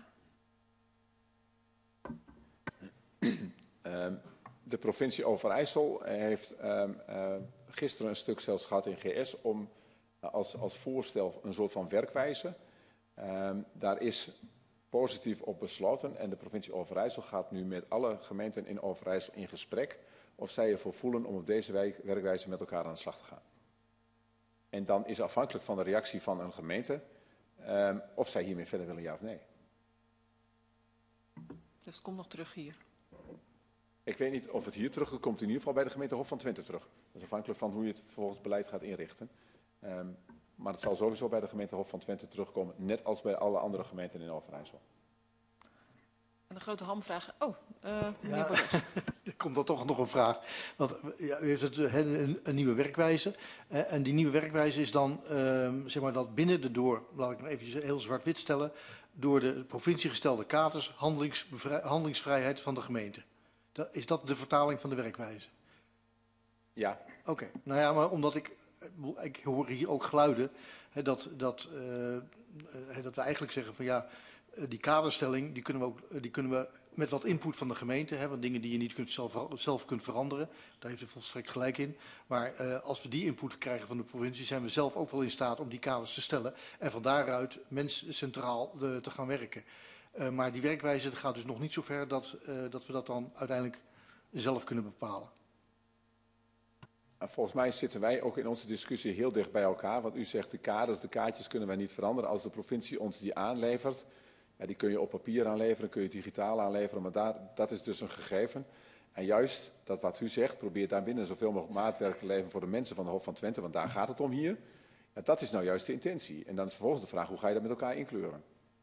De provincie Overijssel heeft gisteren een stuk zelfs gehad in GS om als voorstel een soort van werkwijze. Daar is positief op besloten en de provincie Overijssel gaat nu met alle gemeenten in Overijssel in gesprek of zij ervoor voelen om op deze werkwijze met elkaar aan de slag te gaan. En dan is afhankelijk van de reactie van een gemeente of zij hiermee verder willen, ja of nee. Dus het komt nog terug hier. Ik weet niet of het hier terug komt, in ieder geval bij de gemeente Hof van Twente terug. Dat is afhankelijk van hoe je het vervolgens beleid gaat inrichten. Maar het zal sowieso bij de gemeente Hof van Twente terugkomen, net als bij alle andere gemeenten in Overijssel. En de grote hamvraag. Meneer Ja, Bordes. er komt dan toch nog een vraag. Want ja, u heeft een nieuwe werkwijze. En die nieuwe werkwijze is dan, zeg maar, dat binnen de laat ik nog even heel zwart-wit stellen, door de provincie gestelde kaders, handelingsvrijheid van de gemeente. Is dat de vertaling van de werkwijze? Ja. Oké. Nou ja, maar omdat ik hoor hier ook geluiden dat we eigenlijk zeggen van ja, die kaderstelling die kunnen we met wat input van de gemeente, want dingen die je niet zelf kunt veranderen, daar heeft u volstrekt gelijk in. Maar als we die input krijgen van de provincie, zijn we zelf ook wel in staat om die kaders te stellen en van daaruit centraal te gaan werken. Maar die werkwijze gaat dus nog niet zo ver dat we dat dan uiteindelijk zelf kunnen bepalen. Volgens mij zitten wij ook in onze discussie heel dicht bij elkaar. Want u zegt de kaders, de kaartjes kunnen wij niet veranderen. Als de provincie ons die aanlevert, ja, die kun je op papier aanleveren, kun je digitaal aanleveren. Maar dat is dus een gegeven. En juist dat wat u zegt, probeert daarbinnen zoveel mogelijk maatwerk te leveren voor de mensen van de Hof van Twente. Want daar gaat het om hier. Ja, dat is nou juist de intentie. En dan is vervolgens de vraag, hoe ga je dat met elkaar inkleuren?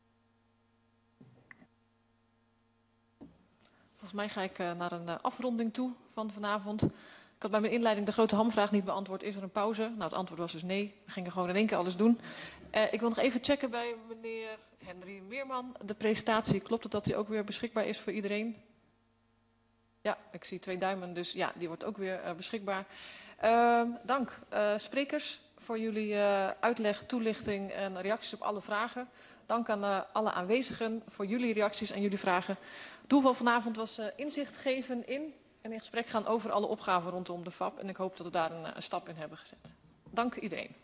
Volgens mij ga ik naar een afronding toe van vanavond. Ik had bij mijn inleiding de grote hamvraag niet beantwoord. Is er een pauze? Nou, het antwoord was dus nee. We gingen gewoon in 1 keer alles doen. Ik wil nog even checken bij meneer Henry Meerman. De presentatie, klopt het dat die ook weer beschikbaar is voor iedereen? Ja, ik zie 2 duimen, dus ja, die wordt ook weer beschikbaar. Dank sprekers voor jullie uitleg, toelichting en reacties op alle vragen. Dank aan alle aanwezigen voor jullie reacties en jullie vragen. Het doel van vanavond was inzicht geven in En in gesprek gaan over alle opgaven rondom de FAP. En ik hoop dat we daar een stap in hebben gezet. Dank iedereen.